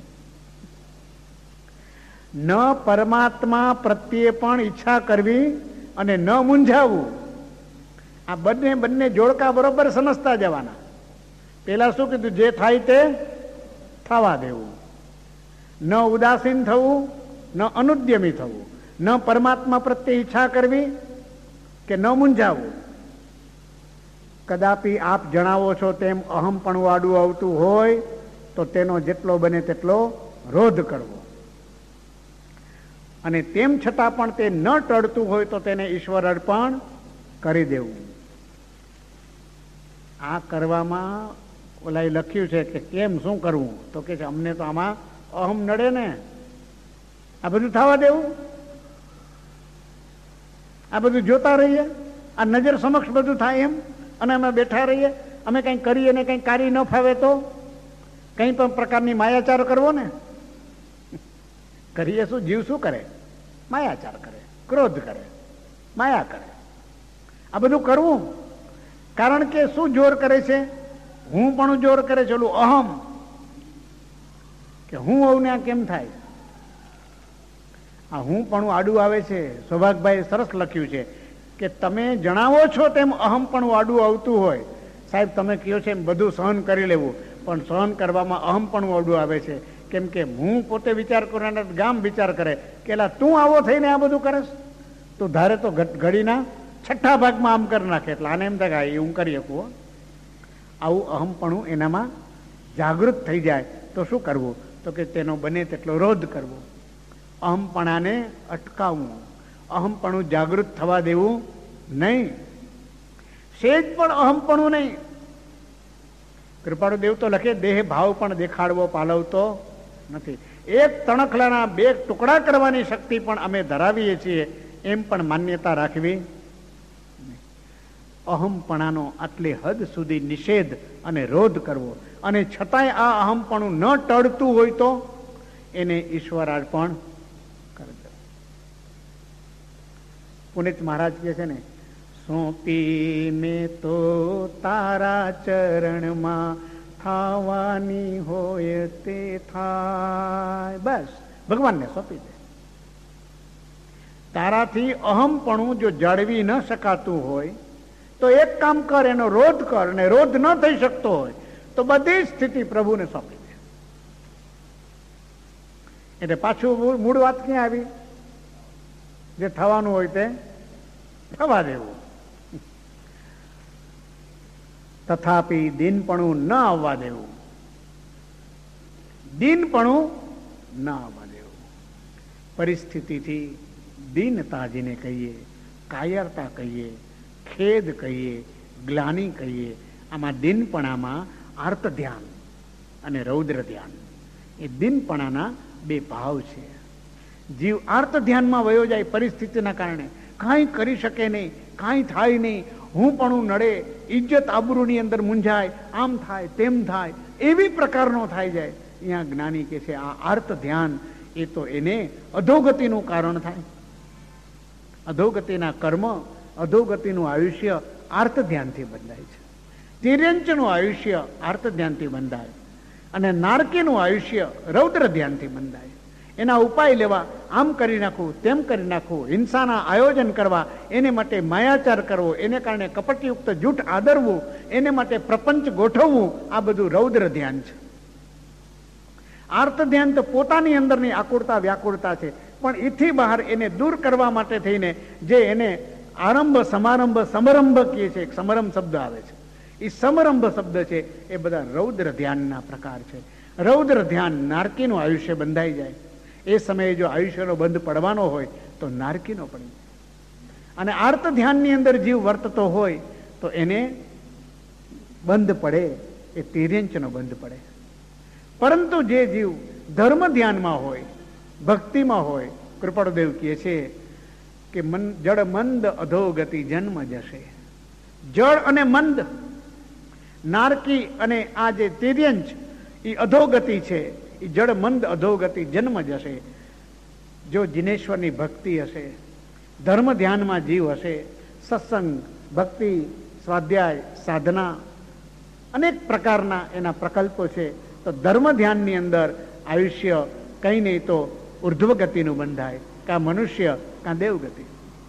S1: ન પરમાત્મા પ્રત્યે પણ ઈચ્છા કરવી અને ન મૂંઝાવવું. આ બંને બંને જોડકા બરોબર સમજતા જવાના. પેલા શું કીધું? જે થાય તે થવા દેવું, ન ઉદાસીન થવું, ન અનુદ્યમી થવું, ન પરમાત્મા પ્રત્યે ઈચ્છા કરવી કે ન મૂંઝાવવું. કદાપી આપ જણાવો છો તેમ અહમપણું આડું આવતું હોય તો તેનો જેટલો બને તેટલો રોધ કરવો, અને તેમ છતાં પણ તે ન ટળતું હોય તો તેને ઈશ્વર અર્પણ કરી દેવું. આ કરવામાં ઓલાએ લખ્યું છે કે કેમ શું કરવું? તો કે છે અમને તો આમાં અહમ નડે ને, આ બધું થવા દેવું, આ બધું જોતા રહીએ, આ નજર સમક્ષ બધું થાય એમ, અને અમે બેઠા રહીએ, અમે કંઈ કરીએ ને કંઈ કાર્ય ન ફાવે તો કંઈ પણ પ્રકારની માયાચાર કરવો ને. કરીએ શું? જીવ શું કરે? માયાચાર કરે, ક્રોધ કરે, માયા કરે. આ બધું કરવું કારણ કે શું જોર કરે છે? હું પણ જોર કરે છે, ઓલું અહમ, કે હું હોઉં ને આ કેમ થાય? આ હું પણ આડું આવે છે. સૌભાગભાઈ સરસ લખ્યું છે કે તમે જણાવો છો તેમ અહમ પણ આડું આવતું હોય. સાહેબ તમે કહો છો એમ બધું સહન કરી લેવું, પણ સહન કરવામાં અહમ પણ આડું આવે છે. કેમ કે હું પોતે વિચાર કરવાના ગામ વિચાર કરે કે એલા તું આવો થઈને આ બધું કરેસ, તું ધારે તો ઘડીના છઠ્ઠા ભાગમાં આમ કરી નાખે. એટલે આને એમ થાય કે હું કરી શકું. આવું અહમપણું એનામાં જાગૃત થઈ જાય તો શું કરવું? તો કે તેનો બને તેટલો રોધ કરવો, અહમપણાને અટકાવવું, અહમપણું જાગૃત થવા દેવું નહીં, સેજ પણ અહમપણું નહીં. કૃપાળુ દેવ તો લખે દેહ ભાવ પણ દેખાડવો પાલવતો નથી. એક તણખલાના બે ટુકડા કરવાની શક્તિ પણ અમે ધરાવીએ છીએ એમ પણ માન્યતા રાખવી. અહમપણાનો આટલી હદ સુધી નિષેધ અને રોધ કરવો, અને છતાંય આ અહમપણું ન ટળતું હોય તો એને ઈશ્વર અર્પણ કરી દે. પુનિત મહારાજ કહે છે ને, સોંપી મેં તો તારા ચરણમાં થાવાની હોય તે થાય. બસ ભગવાનને સોંપી દે. તારાથી અહમપણું જો જાળવી ન શકાતું હોય તો એક કામ કર, એનો રોધ કર, અને રોધ ન થઈ શકતો હોય તો બધી સ્થિતિ પ્રભુને સોંપી દે. એટલે પાછું મૂળ વાત ક્યાં આવી? જે થવાનું હોય તે થવા દેવું. તથાપિ દીનપણું ન આવવા દેવું, દીનપણું ન આવવા દેવું. પરિસ્થિતિથી દીનતા જેને કહીએ, કાયરતા કહીએ, ખેદ કહીએ, ગ્લાની કહીએ, આમાં દીનપણામાં આર્ત ધ્યાન અને રૌદ્ર ધ્યાન એ દીનપણાના બે ભાવ છે. જીવ આર્ત ધ્યાનમાં વયો જાય પરિસ્થિતિના કારણે, કાંઈ કરી શકે નહીં, કાંઈ થાય નહીં, હું પણ નડે, ઇજ્જત આબરૂની અંદર મૂંઝાય, આમ થાય તેમ થાય, એવી પ્રકારનો થાય જાય. અહીંયા જ્ઞાની કે છે આ આર્ત ધ્યાન એ તો એને અધોગતિનું કારણ થાય. અધોગતિના કર્મ, અધોગતિનું આયુષ્ય આર્ત ધ્યાનથી બંધાય છે. તિર્યંચનું આયુષ્ય આર્ત ધ્યાનથી બંધાય, અને નારકીનું આયુષ્ય રૌદ્ર ધ્યાનથી બંધાય. એના ઉપાય લેવા, આમ કરી નાખવું, તેમ કરી નાખવું, હિંસાના આયોજન કરવા, એને માટે માયાચાર કરવો, એને કારણે કપટયુક્ત જૂઠ આદરવું, એને માટે પ્રપંચ ગોઠવવું, આ બધું રૌદ્ર ધ્યાન છે. આર્ત ધ્યાન તો પોતાની અંદરની આકુળતા વ્યાકુળતા છે, પણ એથી બહાર એને દૂર કરવા માટે થઈને જે એને આરંભ સમારંભ સમરંભ કહે છે, એક સમરંભ શબ્દ આવે છે, એ સમરંભ શબ્દ છે, એ બધા રૌદ્ર ધ્યાનના પ્રકાર છે. રૌદ્ર ધ્યાન નારકીનું આયુષ્ય બંધાઈ જાય. એ સમયે જો આયુષ્યનો બંધ પડવાનો હોય તો નારકીનો પડી જાય. અને આર્ત ધ્યાનની અંદર જીવ વર્તતો હોય તો એને બંધ પડે એ તિર્યંચનો બંધ પડે. પરંતુ જે જીવ ધર્મ ધ્યાનમાં હોય, ભક્તિમાં હોય, કૃપાળુદેવ કહે છે કે મન જળ મંદ અધોગતિ જન્મ જશે. જળ અને મંદ, નારકી અને આ જે તિર્યંચ એ અધોગતિ છે, એ જળ મંદ અધોગતિ જન્મ જશે. જો જિનેશ્વરની ભક્તિ હશે, ધર્મ ધ્યાનમાં જીવ હશે, સત્સંગ, ભક્તિ, સ્વાધ્યાય, સાધના, અનેક પ્રકારના એના પ્રકલ્પો છે, તો ધર્મ ધ્યાનની અંદર આયુષ્ય કંઈ નહીં તો ઉર્ધ્વ ગતિનું બંધાય, કાં મનુષ્ય કાં દેવગતિ.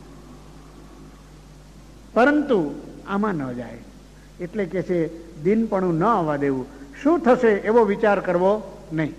S1: પરંતુ આમાં ન જાય એટલે કે છે દિનપણું ન આવવા દેવું. શું થશે એવો વિચાર કરવો નહીં.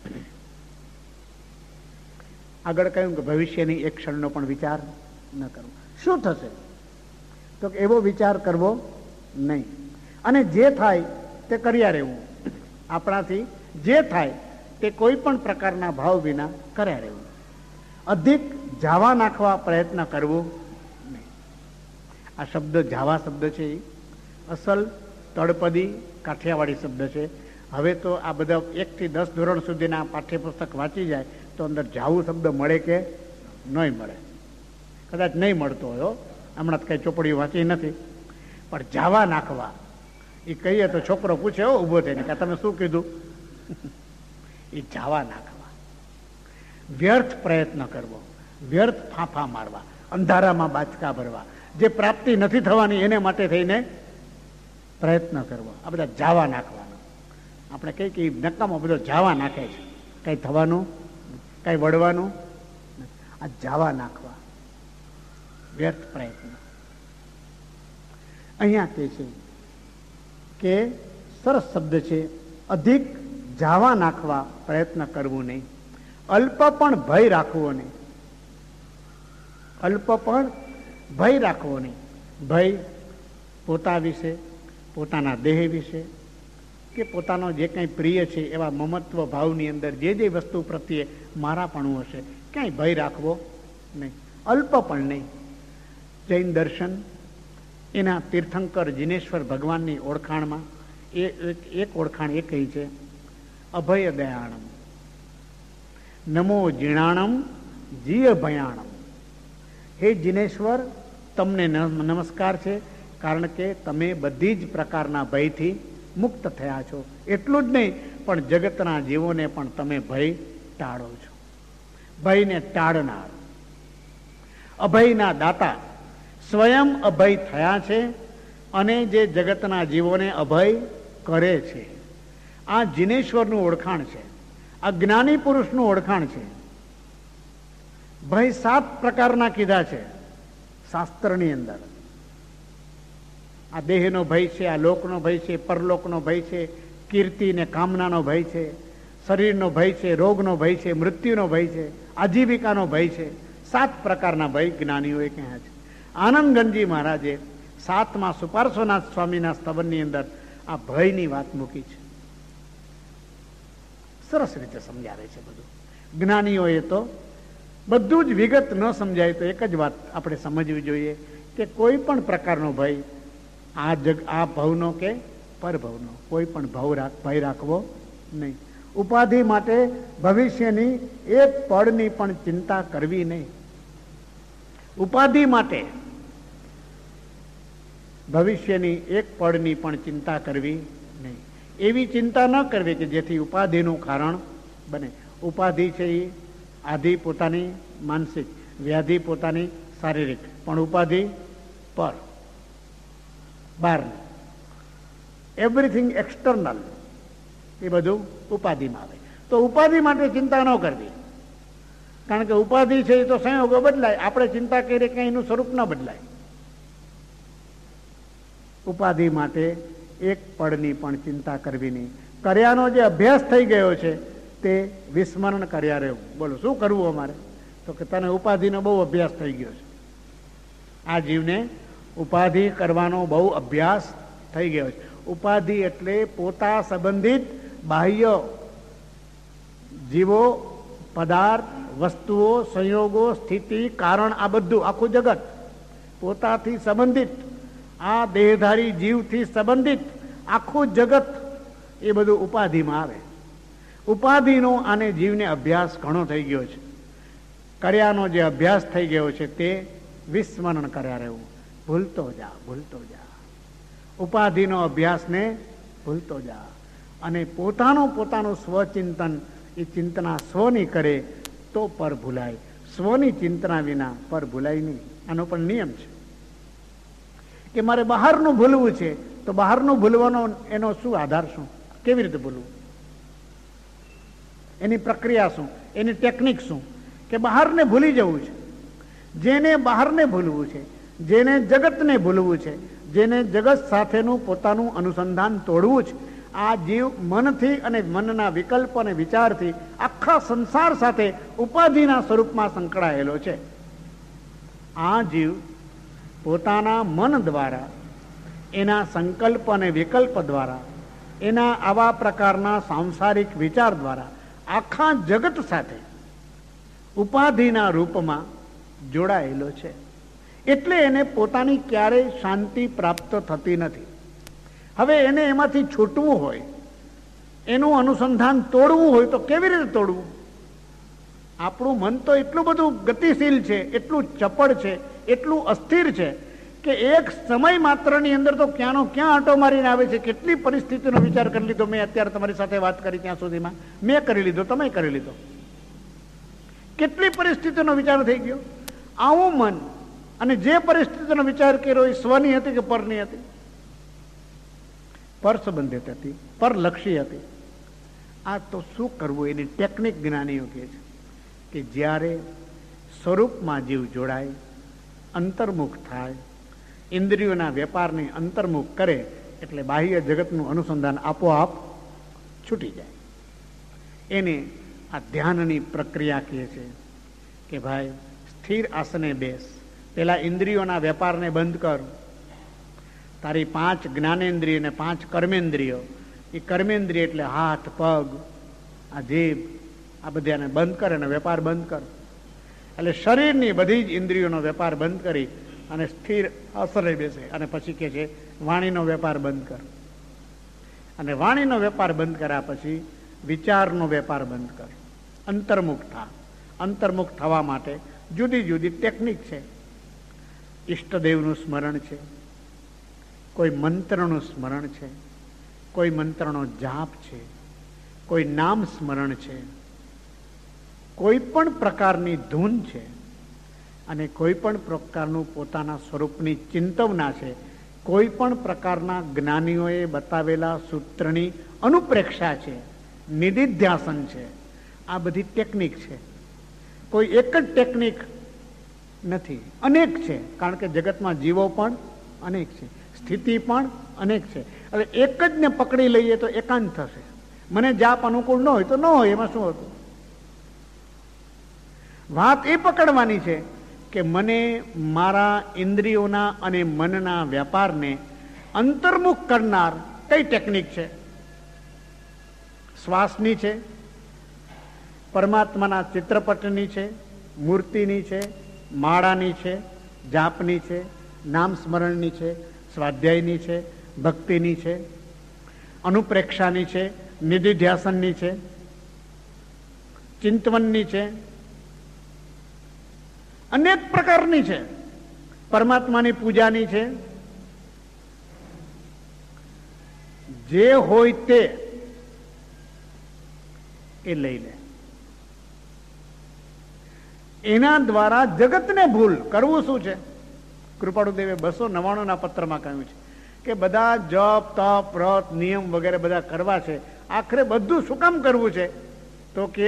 S1: આગળ કહ્યું કે ભવિષ્યની એક ક્ષણનો પણ વિચાર ન કરવો. શું થશે તો એવો વિચાર કરવો નહીં. અને જે થાય તે કર્યા રહેવું. આપણાથી જે થાય તે કોઈ પણ પ્રકારના ભાવ વિના કર્યા રહેવું. અધિક જાવા નાખવા પ્રયત્ન કરવો નહીં. આ શબ્દ જાવા શબ્દ છે, અસલ તળપદી કાઠિયાવાડી શબ્દ છે. હવે તો આ બધા એકથી દસ ધોરણ સુધીના પાઠ્યપુસ્તક વાંચી જાય તો અંદર જાવું શબ્દ મળે કે નહીં મળે, કદાચ નહીં મળતો હોય. હમણાં તો કઈ ચોપડીઓ વાંચી નથી, પણ જાવા નાખવા એ કહીએ તો છોકરો પૂછે હો ઊભો થઈને કે તમે શું કીધું. એ જાવા નાખવા, વ્યર્થ પ્રયત્ન કરવો, વ્યર્થ ફાંફા મારવા, અંધારામાં બાચકા ભરવા, જે પ્રાપ્તિ નથી થવાની એને માટે થઈને પ્રયત્ન કરવો, આ બધા જાવા નાખવાના. આપણે કઈ કે નકામો બધો જાવા નાખે છે, કઈ થવાનું, કઈ વળવાનું, આ જાવા નાખવા, વ્યર્થ પ્રયત્ન. અહીંયા કે છે કે સરસ શબ્દ છે, અધિક જાવા નાખવા પ્રયત્ન કરવું નહીં. અલ્પ પણ ભય રાખવો નહીં. અલ્પ પણ ભય રાખવો નહીં. ભય પોતા વિશે, પોતાના દેહ વિશે કે પોતાનો જે કંઈ પ્રિય છે એવા મમત્વ ભાવની અંદર જે જે વસ્તુ પ્રત્યે મારાપણું હશે ક્યાંય ભય રાખવો નહીં. અલ્પ પણ નહીં. જૈન દર્શન એના તીર્થંકર જિનેશ્વર ભગવાનની ઓળખાણમાં એ એક ઓળખાણ એ કહી છે, અભય દયાણમ નમો જીણાણમ જીય ભયાણમ. હે જિનેશ્વર, તમને નમસ્કાર છે, કારણ કે તમે બધી જ પ્રકારના ભયથી મુક્ત થયા છો. એટલું જ નહીં પણ જગતના જીવોને પણ તમે ભય ટાળો છો. ભયને ટાળનાર, અભયના દાતા સ્વયં અભય થયા છે અને જે જગતના જીવોને અભય કરે છે. આ જિનેશ્વરનું ઓળખાણ છે, આ જ્ઞાની પુરુષનું ઓળખાણ છે. ભય સાત પ્રકારના કીધા છે શાસ્ત્રની અંદર. આ દેહનો ભય છે, આ લોકનો ભય છે, પરલોકનો ભય છે, કીર્તિ ને કામનાનો ભય છે, શરીરનો ભય છે, રોગનો ભય છે, મૃત્યુનો ભય છે, આજીવિકાનો ભય છે. સાત પ્રકારના ભય જ્ઞાનીઓએ કહ્યા છે. આનંદગંજી મહારાજે સાતમા સુપાર્શ્વનાથ સ્વામીના સ્તવનની અંદર આ ભયની વાત મૂકી છે. સરસ રીતે સમજાવે છે બધું. જ્ઞાનીઓએ તો બધું જ વિગત ન સમજાય તો એક જ વાત આપણે સમજવી જોઈએ કે કોઈ પણ પ્રકારનો ભય આ જગ આ ભવનો કે પરભવનો કોઈ પણ ભવ રાખ ભય રાખવો નહીં. ઉપાધિ માટે ભવિષ્યની એક પળની પણ ચિંતા કરવી નહીં. ઉપાધિ માટે ભવિષ્યની એક પળની પણ ચિંતા કરવી નહીં. એવી ચિંતા ન કરવી કે જેથી ઉપાધિનું કારણ બને. ઉપાધિ છે એ આધિ પોતાની માનસિક, વ્યાધિ પોતાની શારીરિક, પણ ઉપાધિ પર બહારની, એવરીથિંગ એક્સટર્નલ, એ બધું ઉપાધિમાં આવે. તો ઉપાધિ માટે ચિંતા ન કરવી, કારણ કે ઉપાધિ છે એ તો સંયોગો બદલાય. આપણે ચિંતા કરીએ કે એનું સ્વરૂપ ન બદલાય. ઉપાધિ માટે એક પળની પણ ચિંતા કરવી નહીં. કર્યાનો જે અભ્યાસ થઈ ગયો છે તે વિસ્મરણ કર્યા રહેવું. બોલો શું કરવું અમારે? તો કે તને ઉપાધિનો બહુ અભ્યાસ થઈ ગયો છે. આ જીવને ઉપાધિ કરવાનો બહુ અભ્યાસ થઈ ગયો છે. ઉપાધિ એટલે પોતા સંબંધિત બાહ્ય જીવો, પદાર્થ, વસ્તુઓ, સંયોગો, સ્થિતિ, કારણ, આ બધું આખું જગત પોતાથી સંબંધિત, આ દેહધારી જીવથી સંબંધિત આખું જગત એ બધું ઉપાધિમાં આવે. ઉપાધિનો આને જીવને અભ્યાસ ઘણો થઈ ગયો છે. કર્યાનો જે અભ્યાસ થઈ ગયો છે તે વિસ્મરણ કર્યા રહેવું. ભૂલતો જા ભૂલતો જા ઉપાધિનો અભ્યાસને ભૂલતો જા અને પોતાનું પોતાનું સ્વચિંતન એ ચિંતના સ્વની કરે તો પર ભૂલાય. સ્વની ચિંતના વિના પર ભૂલાય નહીં. આનો પણ નિયમ છે કે મારે બહારનું ભૂલવું છે તો બહારનું ભૂલવાનો એનો શું આધાર, શું, કેવી રીતે ભૂલવું, એની પ્રક્રિયા શું, એની ટેકનિક શું? કે બહારને ભૂલી જવું છે. જેને બહારને ભૂલવું છે, જેને જગતને ભૂલવું છે, જેને જગત સાથેનું પોતાનું અનુસંધાન તોડવું છે, આ જીવ મનથી અને મનના વિકલ્પ અને વિચારથી આખા સંસાર સાથે ઉપાધિના સ્વરૂપમાં સંકળાયેલો છે. આ જીવ પોતાના મન દ્વારા, એના સંકલ્પ અને વિકલ્પ દ્વારા, એના આવા પ્રકારના સાંસારિક વિચાર દ્વારા આખા જગત સાથે ઉપાધિના રૂપમાં જોડાયેલો છે. એટલે એને પોતાની ક્યારેય શાંતિ પ્રાપ્ત થતી નથી. હવે એને એમાંથી છૂટવું હોય, એનું અનુસંધાન તોડવું હોય તો કેવી રીતે તોડવું? આપણું મન તો એટલું બધું ગતિશીલ છે, એટલું ચપળ છે, એટલું અસ્થિર છે કે એક સમય માત્રની અંદર તો ક્યાંનો ક્યાં આંટો મારીને આવે છે. કેટલી પરિસ્થિતિનો વિચાર કરી લીધો મેં અત્યારે તમારી સાથે વાત કરી ત્યાં સુધીમાં, મેં કરી લીધો, તમે કરી લીધો. કેટલી પરિસ્થિતિનો વિચાર થઈ ગયો. આવું મન અને જે પરિસ્થિતિનો વિચાર કર્યો એ સ્વની હતી કે પરની હતી? પર સંબંધિત હતી, પરલક્ષી હતી. આ તો શું કરવું એની ટેકનિક જ્ઞાનીઓ કહે છે કે જ્યારે સ્વરૂપમાં જીવ જોડાય, અંતર્મુખ થાય, ઇન્દ્રિયોના વેપારને અંતર્મુખ કરે એટલે બાહ્ય જગતનું અનુસંધાન આપોઆપ છૂટી જાય. એને આ ધ્યાનની પ્રક્રિયા કહે છે કે ભાઈ સ્થિર આસને બેસ, પેલા ઇન્દ્રિયોના વેપારને બંધ કર. તારી પાંચ જ્ઞાનેન્દ્રિય ને પાંચ કર્મેન્દ્રિયો, એ કર્મેન્દ્રિય એટલે હાથ, પગ, આ જીભ, આ બધાને બંધ કરે અને વેપાર બંધ કર. એટલે શરીરની બધી જ ઇન્દ્રિયોનો વેપાર બંધ કરી અને સ્થિર આસને બેસે. અને પછી કે છે વાણીનો વેપાર બંધ કર. અને વાણીનો વેપાર બંધ કર્યા પછી વિચારનો વેપાર બંધ કર. અંતર્મુખ થા. અંતર્મુખ થવા માટે જુદી જુદી ટેકનિક છે. ઈષ્ટદેવનું સ્મરણ છે, કોઈ મંત્રનું સ્મરણ છે, કોઈ મંત્રનો જાપ છે, કોઈ નામ સ્મરણ છે, કોઈ પણ પ્રકારની ધૂન છે અને કોઈ પણ પ્રકારનું પોતાના સ્વરૂપની ચિંતવના છે. કોઈ પણ પ્રકારના જ્ઞાનીઓએ બતાવેલા સૂત્રની અનુપ્રેક્ષા છે, નિધિધ્યાસન છે. આ બધી ટેકનિક છે. કોઈ એક જ ટેકનિક નથી, અનેક છે. કારણ કે જગતમાં જીવો પણ અનેક છે, સ્થિતિ પણ અનેક છે. હવે એક જ ને પકડી લઈએ તો એકાંત થશે. મને જાપ અનુકૂળ ન હોય તો ન હોય, એમાં શું હતું? વાત એ પકડવાની છે કે મને મારા ઇન્દ્રિયોના અને મનના વેપારને અંતર્મુખ કરનાર કઈ ટેકનિક છે? શ્વાસની છે, પરમાત્માના ચિત્રપટની છે, મૂર્તિની છે, માળાની છે, જાપની છે, નામ સ્મરણની છે, સ્વાધ્યાયની છે, ભક્તિની છે, અનુપ્રેક્ષાની છે, નિધિધ્યાસનની છે, ચિંતવનની છે, અનેક પ્રકારની છે, પરમાત્માની પૂજાની છે. જે હોય તે એ લઈ લે. એના દ્વારા જગતને ભૂલ કરવું શું છે? કૃપાળુદેવે બસો નવ્વાણું ના પત્રમાં કહ્યું છે કે બધા જપ, તપ, વ્રત, નિયમ વગેરે બધા કરવા છે. આખરે બધું શું કામ કરવું છે? તો કે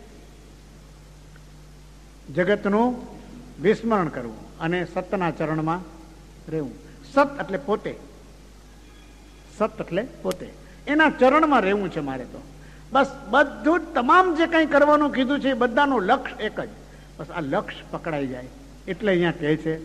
S1: જગતનું વિસ્મરણ કરવું અને સતના ચરણમાં રહેવું. સત એટલે પોતે, સત એટલે પોતે, એના ચરણમાં રહેવું છે મારે તો. બસ બધું તમામ જે કંઈ કરવાનું કીધું છે એ બધાનું લક્ષ્ય એક જ. બસ આ લક્ષ્ય પકડાઈ જાય એટલે અહીંયા કહે છે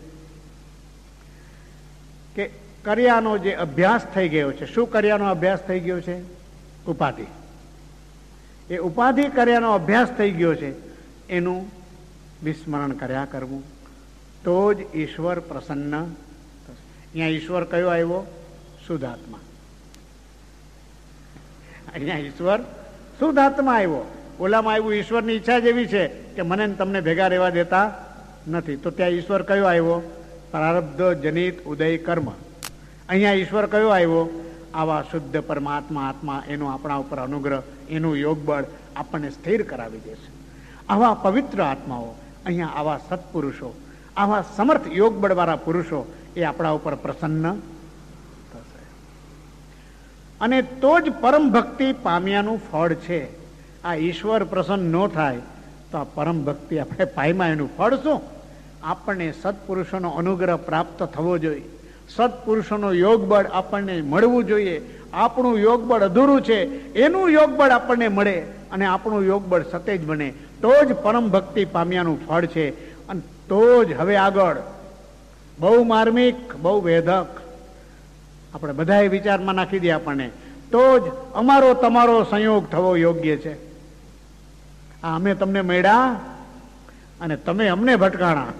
S1: કે કર્યાનો જે અભ્યાસ થઈ ગયો છે. શું કર્યાનો અભ્યાસ થઈ ગયો છે? ઉપાધિ. એ ઉપાધિ કર્યાનો અભ્યાસ થઈ ગયો છે, એનું વિસ્મરણ કર્યા કરવું તો જ ઈશ્વર પ્રસન્ન થશે. અહીંયા ઈશ્વર કયો આવ્યો? શુદ્ધાત્મા. અહીંયા ઈશ્વર શુદ્ધાત્મા આવ્યો. ઓલામાં આવ્યું ઈશ્વરની ઈચ્છા જ એવી છે કે મને ને તમને ભેગા રહેવા દેતા નથી. તો ત્યાં ઈશ્વર કયો આવ્યો? પ્રારબ્ધ જનિત ઉદય કર્મ. અહીંયા ઈશ્વર કયો આવ્યો? આવા શુદ્ધ પરમાત્મા આત્મા, એનો આપણા ઉપર અનુગ્રહ, એનું યોગ બળ આપણને સ્થિર કરાવી દેશે. આવા પવિત્ર આત્માઓ, અહીંયા આવા સત્પુરુષો, આવા સમર્થ યોગ બળવાળા પુરુષો એ આપણા ઉપર પ્રસન્ન થશે. અને તો જ પરમ ભક્તિ પામ્યાનું ફળ છે. આ ઈશ્વર પ્રસન્ન ન થાય તો આ પરમ ભક્તિ આપણે પામ્યા એનું ફળ શું? આપણને સત્પુરુષોનો અનુગ્રહ પ્રાપ્ત થવો જોઈએ, સત્પુરુષોનો યોગ બળ આપણને મળવું જોઈએ. આપણું યોગ બળ અધૂરું છે, એનું યોગ બળ આપણને મળે અને આપણું યોગ બળ સતેજ બને તો જ પરમ ભક્તિ પામ્યાનું ફળ છે. અને તો જ હવે આગળ બહુ માર્મિક, બહુ વેધક આપણે બધાએ વિચારમાં નાખી દે આપણને, તો જ અમારો તમારો સંયોગ થવો યોગ્ય છે. આ અમે તમને મળ્યા અને તમે અમને ભટકાણા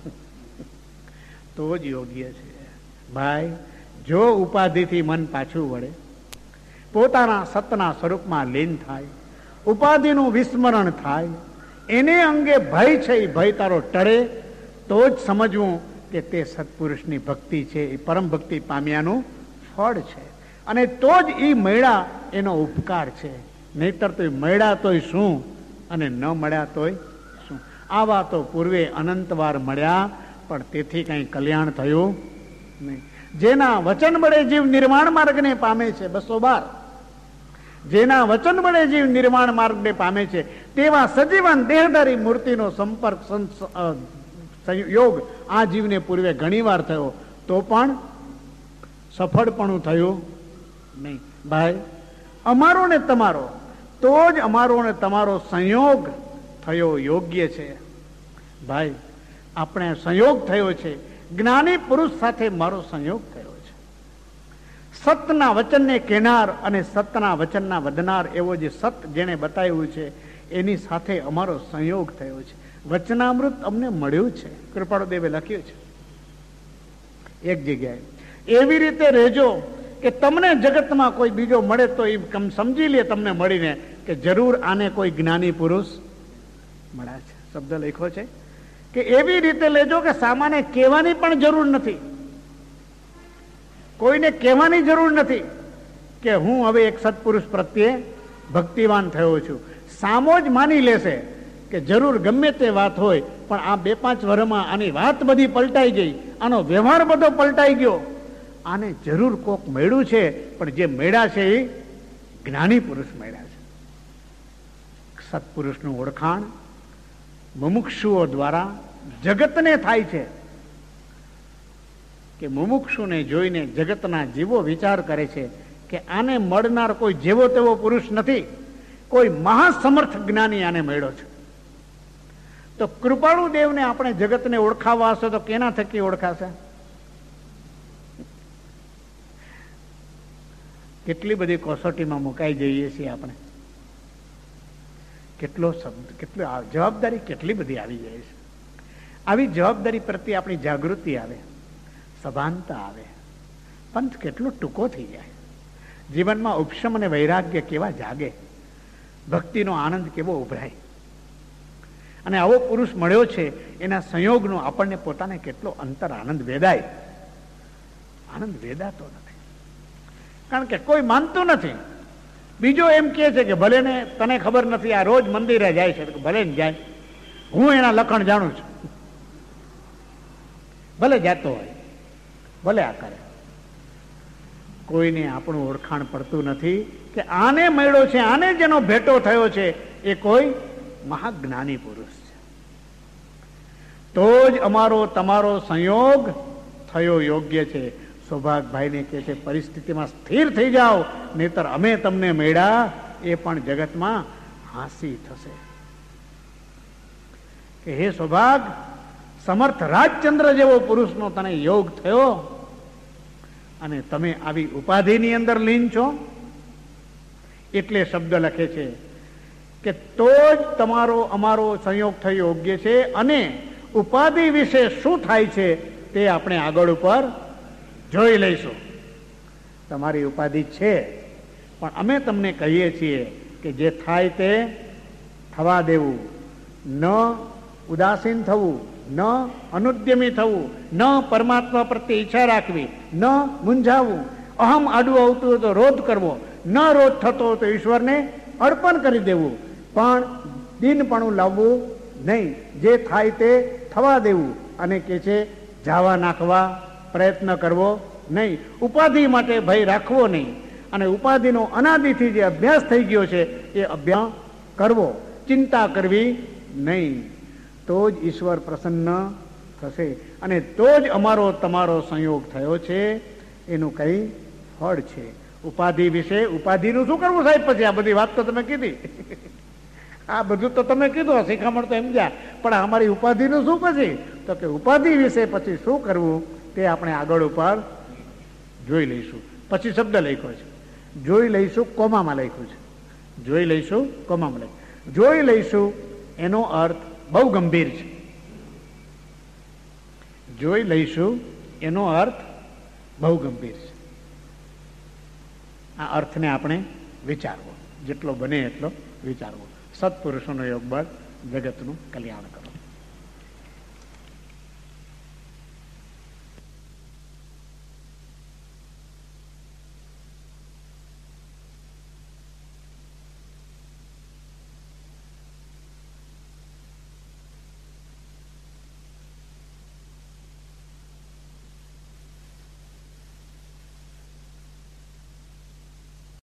S1: તો જ યોગ્ય છે. ભાઈ, જો ઉપાધિથી મન પાછું વળે, પોતાના સતના સ્વરૂપમાં લીન થાય, ઉપાધિનું વિસ્મરણ થાય, એને અંગે ભય છે એ ભય તારો ટળે, તો જ સમજવું કે તે સત્પુરુષની ભક્તિ છે, એ પરમ ભક્તિ પામ્યાનું ફળ છે. અને તો જ એ મળ્યા એનો ઉપકાર છે. નહીતર તો મળ્યા તોય શું અને ન મળ્યા તોય શું. આવા તો પૂર્વે અનંતવાર મળ્યા પણ તેથી કંઈ કલ્યાણ થયું નહીં. જેના વચન વડે જીવ નિર્માણ માર્ગને પામે છે, બસો બાર જેના વચન વડે જીવ નિર્માણ માર્ગને પામે છે તેવા સજીવન દેહધારી મૂર્તિનો સંપર્ક યોગ આ જીવને પૂર્વે ઘણી વાર થયો તો પણ સફળપણું થયું નહીં. ભાઈ, અમારો ને તમારો તો જ અમારો ને તમારો સંયોગ થયો યોગ્ય છે. ભાઈ, આપણે સંયોગ થયો છે, જ્ઞાની પુરુષ સાથે મારો સંયોગ થયો છે. સતના વચનને કહેનાર અને સતના વચનના વધનાર એવો જે સત જેને બતાવ્યું છે એની સાથે અમારો સંયોગ થયો છે. વચનામૃત અમને મળ્યું છે, કૃપાળુ દેવે લખ્યું છે એક જગ્યાએ. એવી રીતે રહેજો કે તમને જગતમાં કોઈ બીજો મળે તો એ સમજી લે તમને મળીને કે જરૂર આને કોઈ જ્ઞાની પુરુષ મળ્યા છે. શબ્દ લખ્યો છે કે એવી રીતે લેજો કે સામાન્ય કહેવાની પણ જરૂર નથી, કોઈને કહેવાની જરૂર નથી કે હું હવે એક સત્પુરુષ પ્રત્યે ભક્તિવાન થયો છું. સામો જ માની લેશે કે જરૂર ગમે તે વાત હોય પણ આ બે પાંચ વર્ષમાં આની વાત બધી પલટાઈ ગઈ, આનો વ્યવહાર બધો પલટાઈ ગયો, આને જરૂર કોક મળ્યું છે, પણ જે મળ્યા છે એ જ્ઞાની પુરુષ મળ્યા છે. સત્પુરુષનું ઓળખાણ મુમુક્ષુઓ દ્વારા જગતને થાય છે કે મુમુક્ષુને જોઈને જગતના જીવો વિચાર કરે છે કે આને મળનાર કોઈ જેવો તેવો પુરુષ નથી, કોઈ મહાસમર્થ જ્ઞાની આને મળ્યો છે. તો કૃપાળુ દેવને આપણે જગતને ઓળખાવા હશે તો કેના થકી ઓળખાશે? કેટલી બધી કસોટીમાં મુકાઈ જઈએ છીએ આપણે, કેટલો શબ્દ, કેટલી જવાબદારી કેટલી બધી આવી જાય છે. આવી જવાબદારી પ્રત્યે આપણી જાગૃતિ આવે, સભાનતા આવે, પંથ કેટલો ટૂંકો થઈ જાય, જીવનમાં ઉપશમ અને વૈરાગ્ય કેવા જાગે, ભક્તિનો આનંદ કેવો ઉભરાય. અને આવો પુરુષ મળ્યો છે એના સંયોગનો આપણને પોતાને કેટલો અંતર આનંદ વેદાય. આનંદ વેદાતો નથી, કારણ કે કોઈ માનતું નથી. બીજો એમ કહે છે કે ભલે ને તને ખબર નથી, આ રોજ મંદિરે જાય છે, ભલે ને જાય, હું એના લખણ જાણું છું, ભલે જાતો હોય, ભલે આ કરે. કોઈને આપણું ઓળખાણ પડતું નથી કે આને મળ્યો છે, આને જેનો ભેટો થયો છે એ કોઈ મહાજ્ઞાની પુરુષ છે. તો જ અમારો તમારો સંયોગ થયો યોગ્ય છે. સૌભાગભાઈને કહે છે પરિસ્થિતિમાં સ્થિર થઈ જાઓ, નહીતર અમે તમને મળ્યા એ પણ જગતમાં હાંસી થશે. કે હે સૌભાગ, સમર્થ રાજચંદ્ર જેવો પુરુષનો તને યોગ થયો અને તમે આવી ઉપાધિની અંદર લીન છો. એટલે શબ્દ લખે છે કે તો જ તમારો અમારો સંયોગ થયો યોગ્ય છે, અને ઉપાધિ વિશે શું થાય છે તે આપણે આગળ ઉપર જોઈ લઈશું. તમારી ઉપાધિ છે પણ અમે તમને કહીએ છીએ કે જે થાય તે થવા દેવું, ન ઉદાસીન થવું, ન અનુદ્યમી થવું, ન પરમાત્મા પ્રત્યે ઈચ્છા રાખવી, ન મૂંઝાવું, અહમ આડું આવતું હોય તો રોધ કરવો, ન રોધ થતો હોય તો ઈશ્વરને અર્પણ કરી દેવું, પણ દિનપણું લાવવું નહીં, જે થાય તે થવા દેવું. અને કે છે જાવા નાખવા પ્રયત્ન કરવો નહીં, ઉપાધિ માટે ભય રાખવો નહીં, અને ઉપાધિનો અનાદિથી જે અભ્યાસ થઈ ગયો છે એ અભ્યાસ કરવો, ચિંતા કરવી નહીં. તો જ ઈશ્વર પ્રસન્ન થશે, અને તો જ અમારો તમારો સંયોગ થયો છે એનું કઈ ફળ છે. ઉપાધિ વિશે, ઉપાધિનું શું કરવું સાહેબ? પછી આ બધી વાત તો તમે કીધી, આ બધું તો તમે કીધું, શિખામણ તો એમ ગયા, પણ અમારી ઉપાધિનું શું પછી? તો કે ઉપાધિ વિશે પછી શું કરવું તે આપણે આગળ ઉપર જોઈ લઈશું. પછી શબ્દ લખ્યો છે, જોઈ લઈશું, કોમામાં લખ્યું છે, જોઈ લઈશું, કોમામાં લખ્યું. જોઈ લઈશું એનો અર્થ બહુ ગંભીર છે. જોઈ લઈશું એનો અર્થ બહુ ગંભીર છે. આ અર્થને આપણે વિચારવો, જેટલો બને એટલો વિચારવો. સત્પુરુષોનો યોગ બળ જગતનું કલ્યાણ કરો.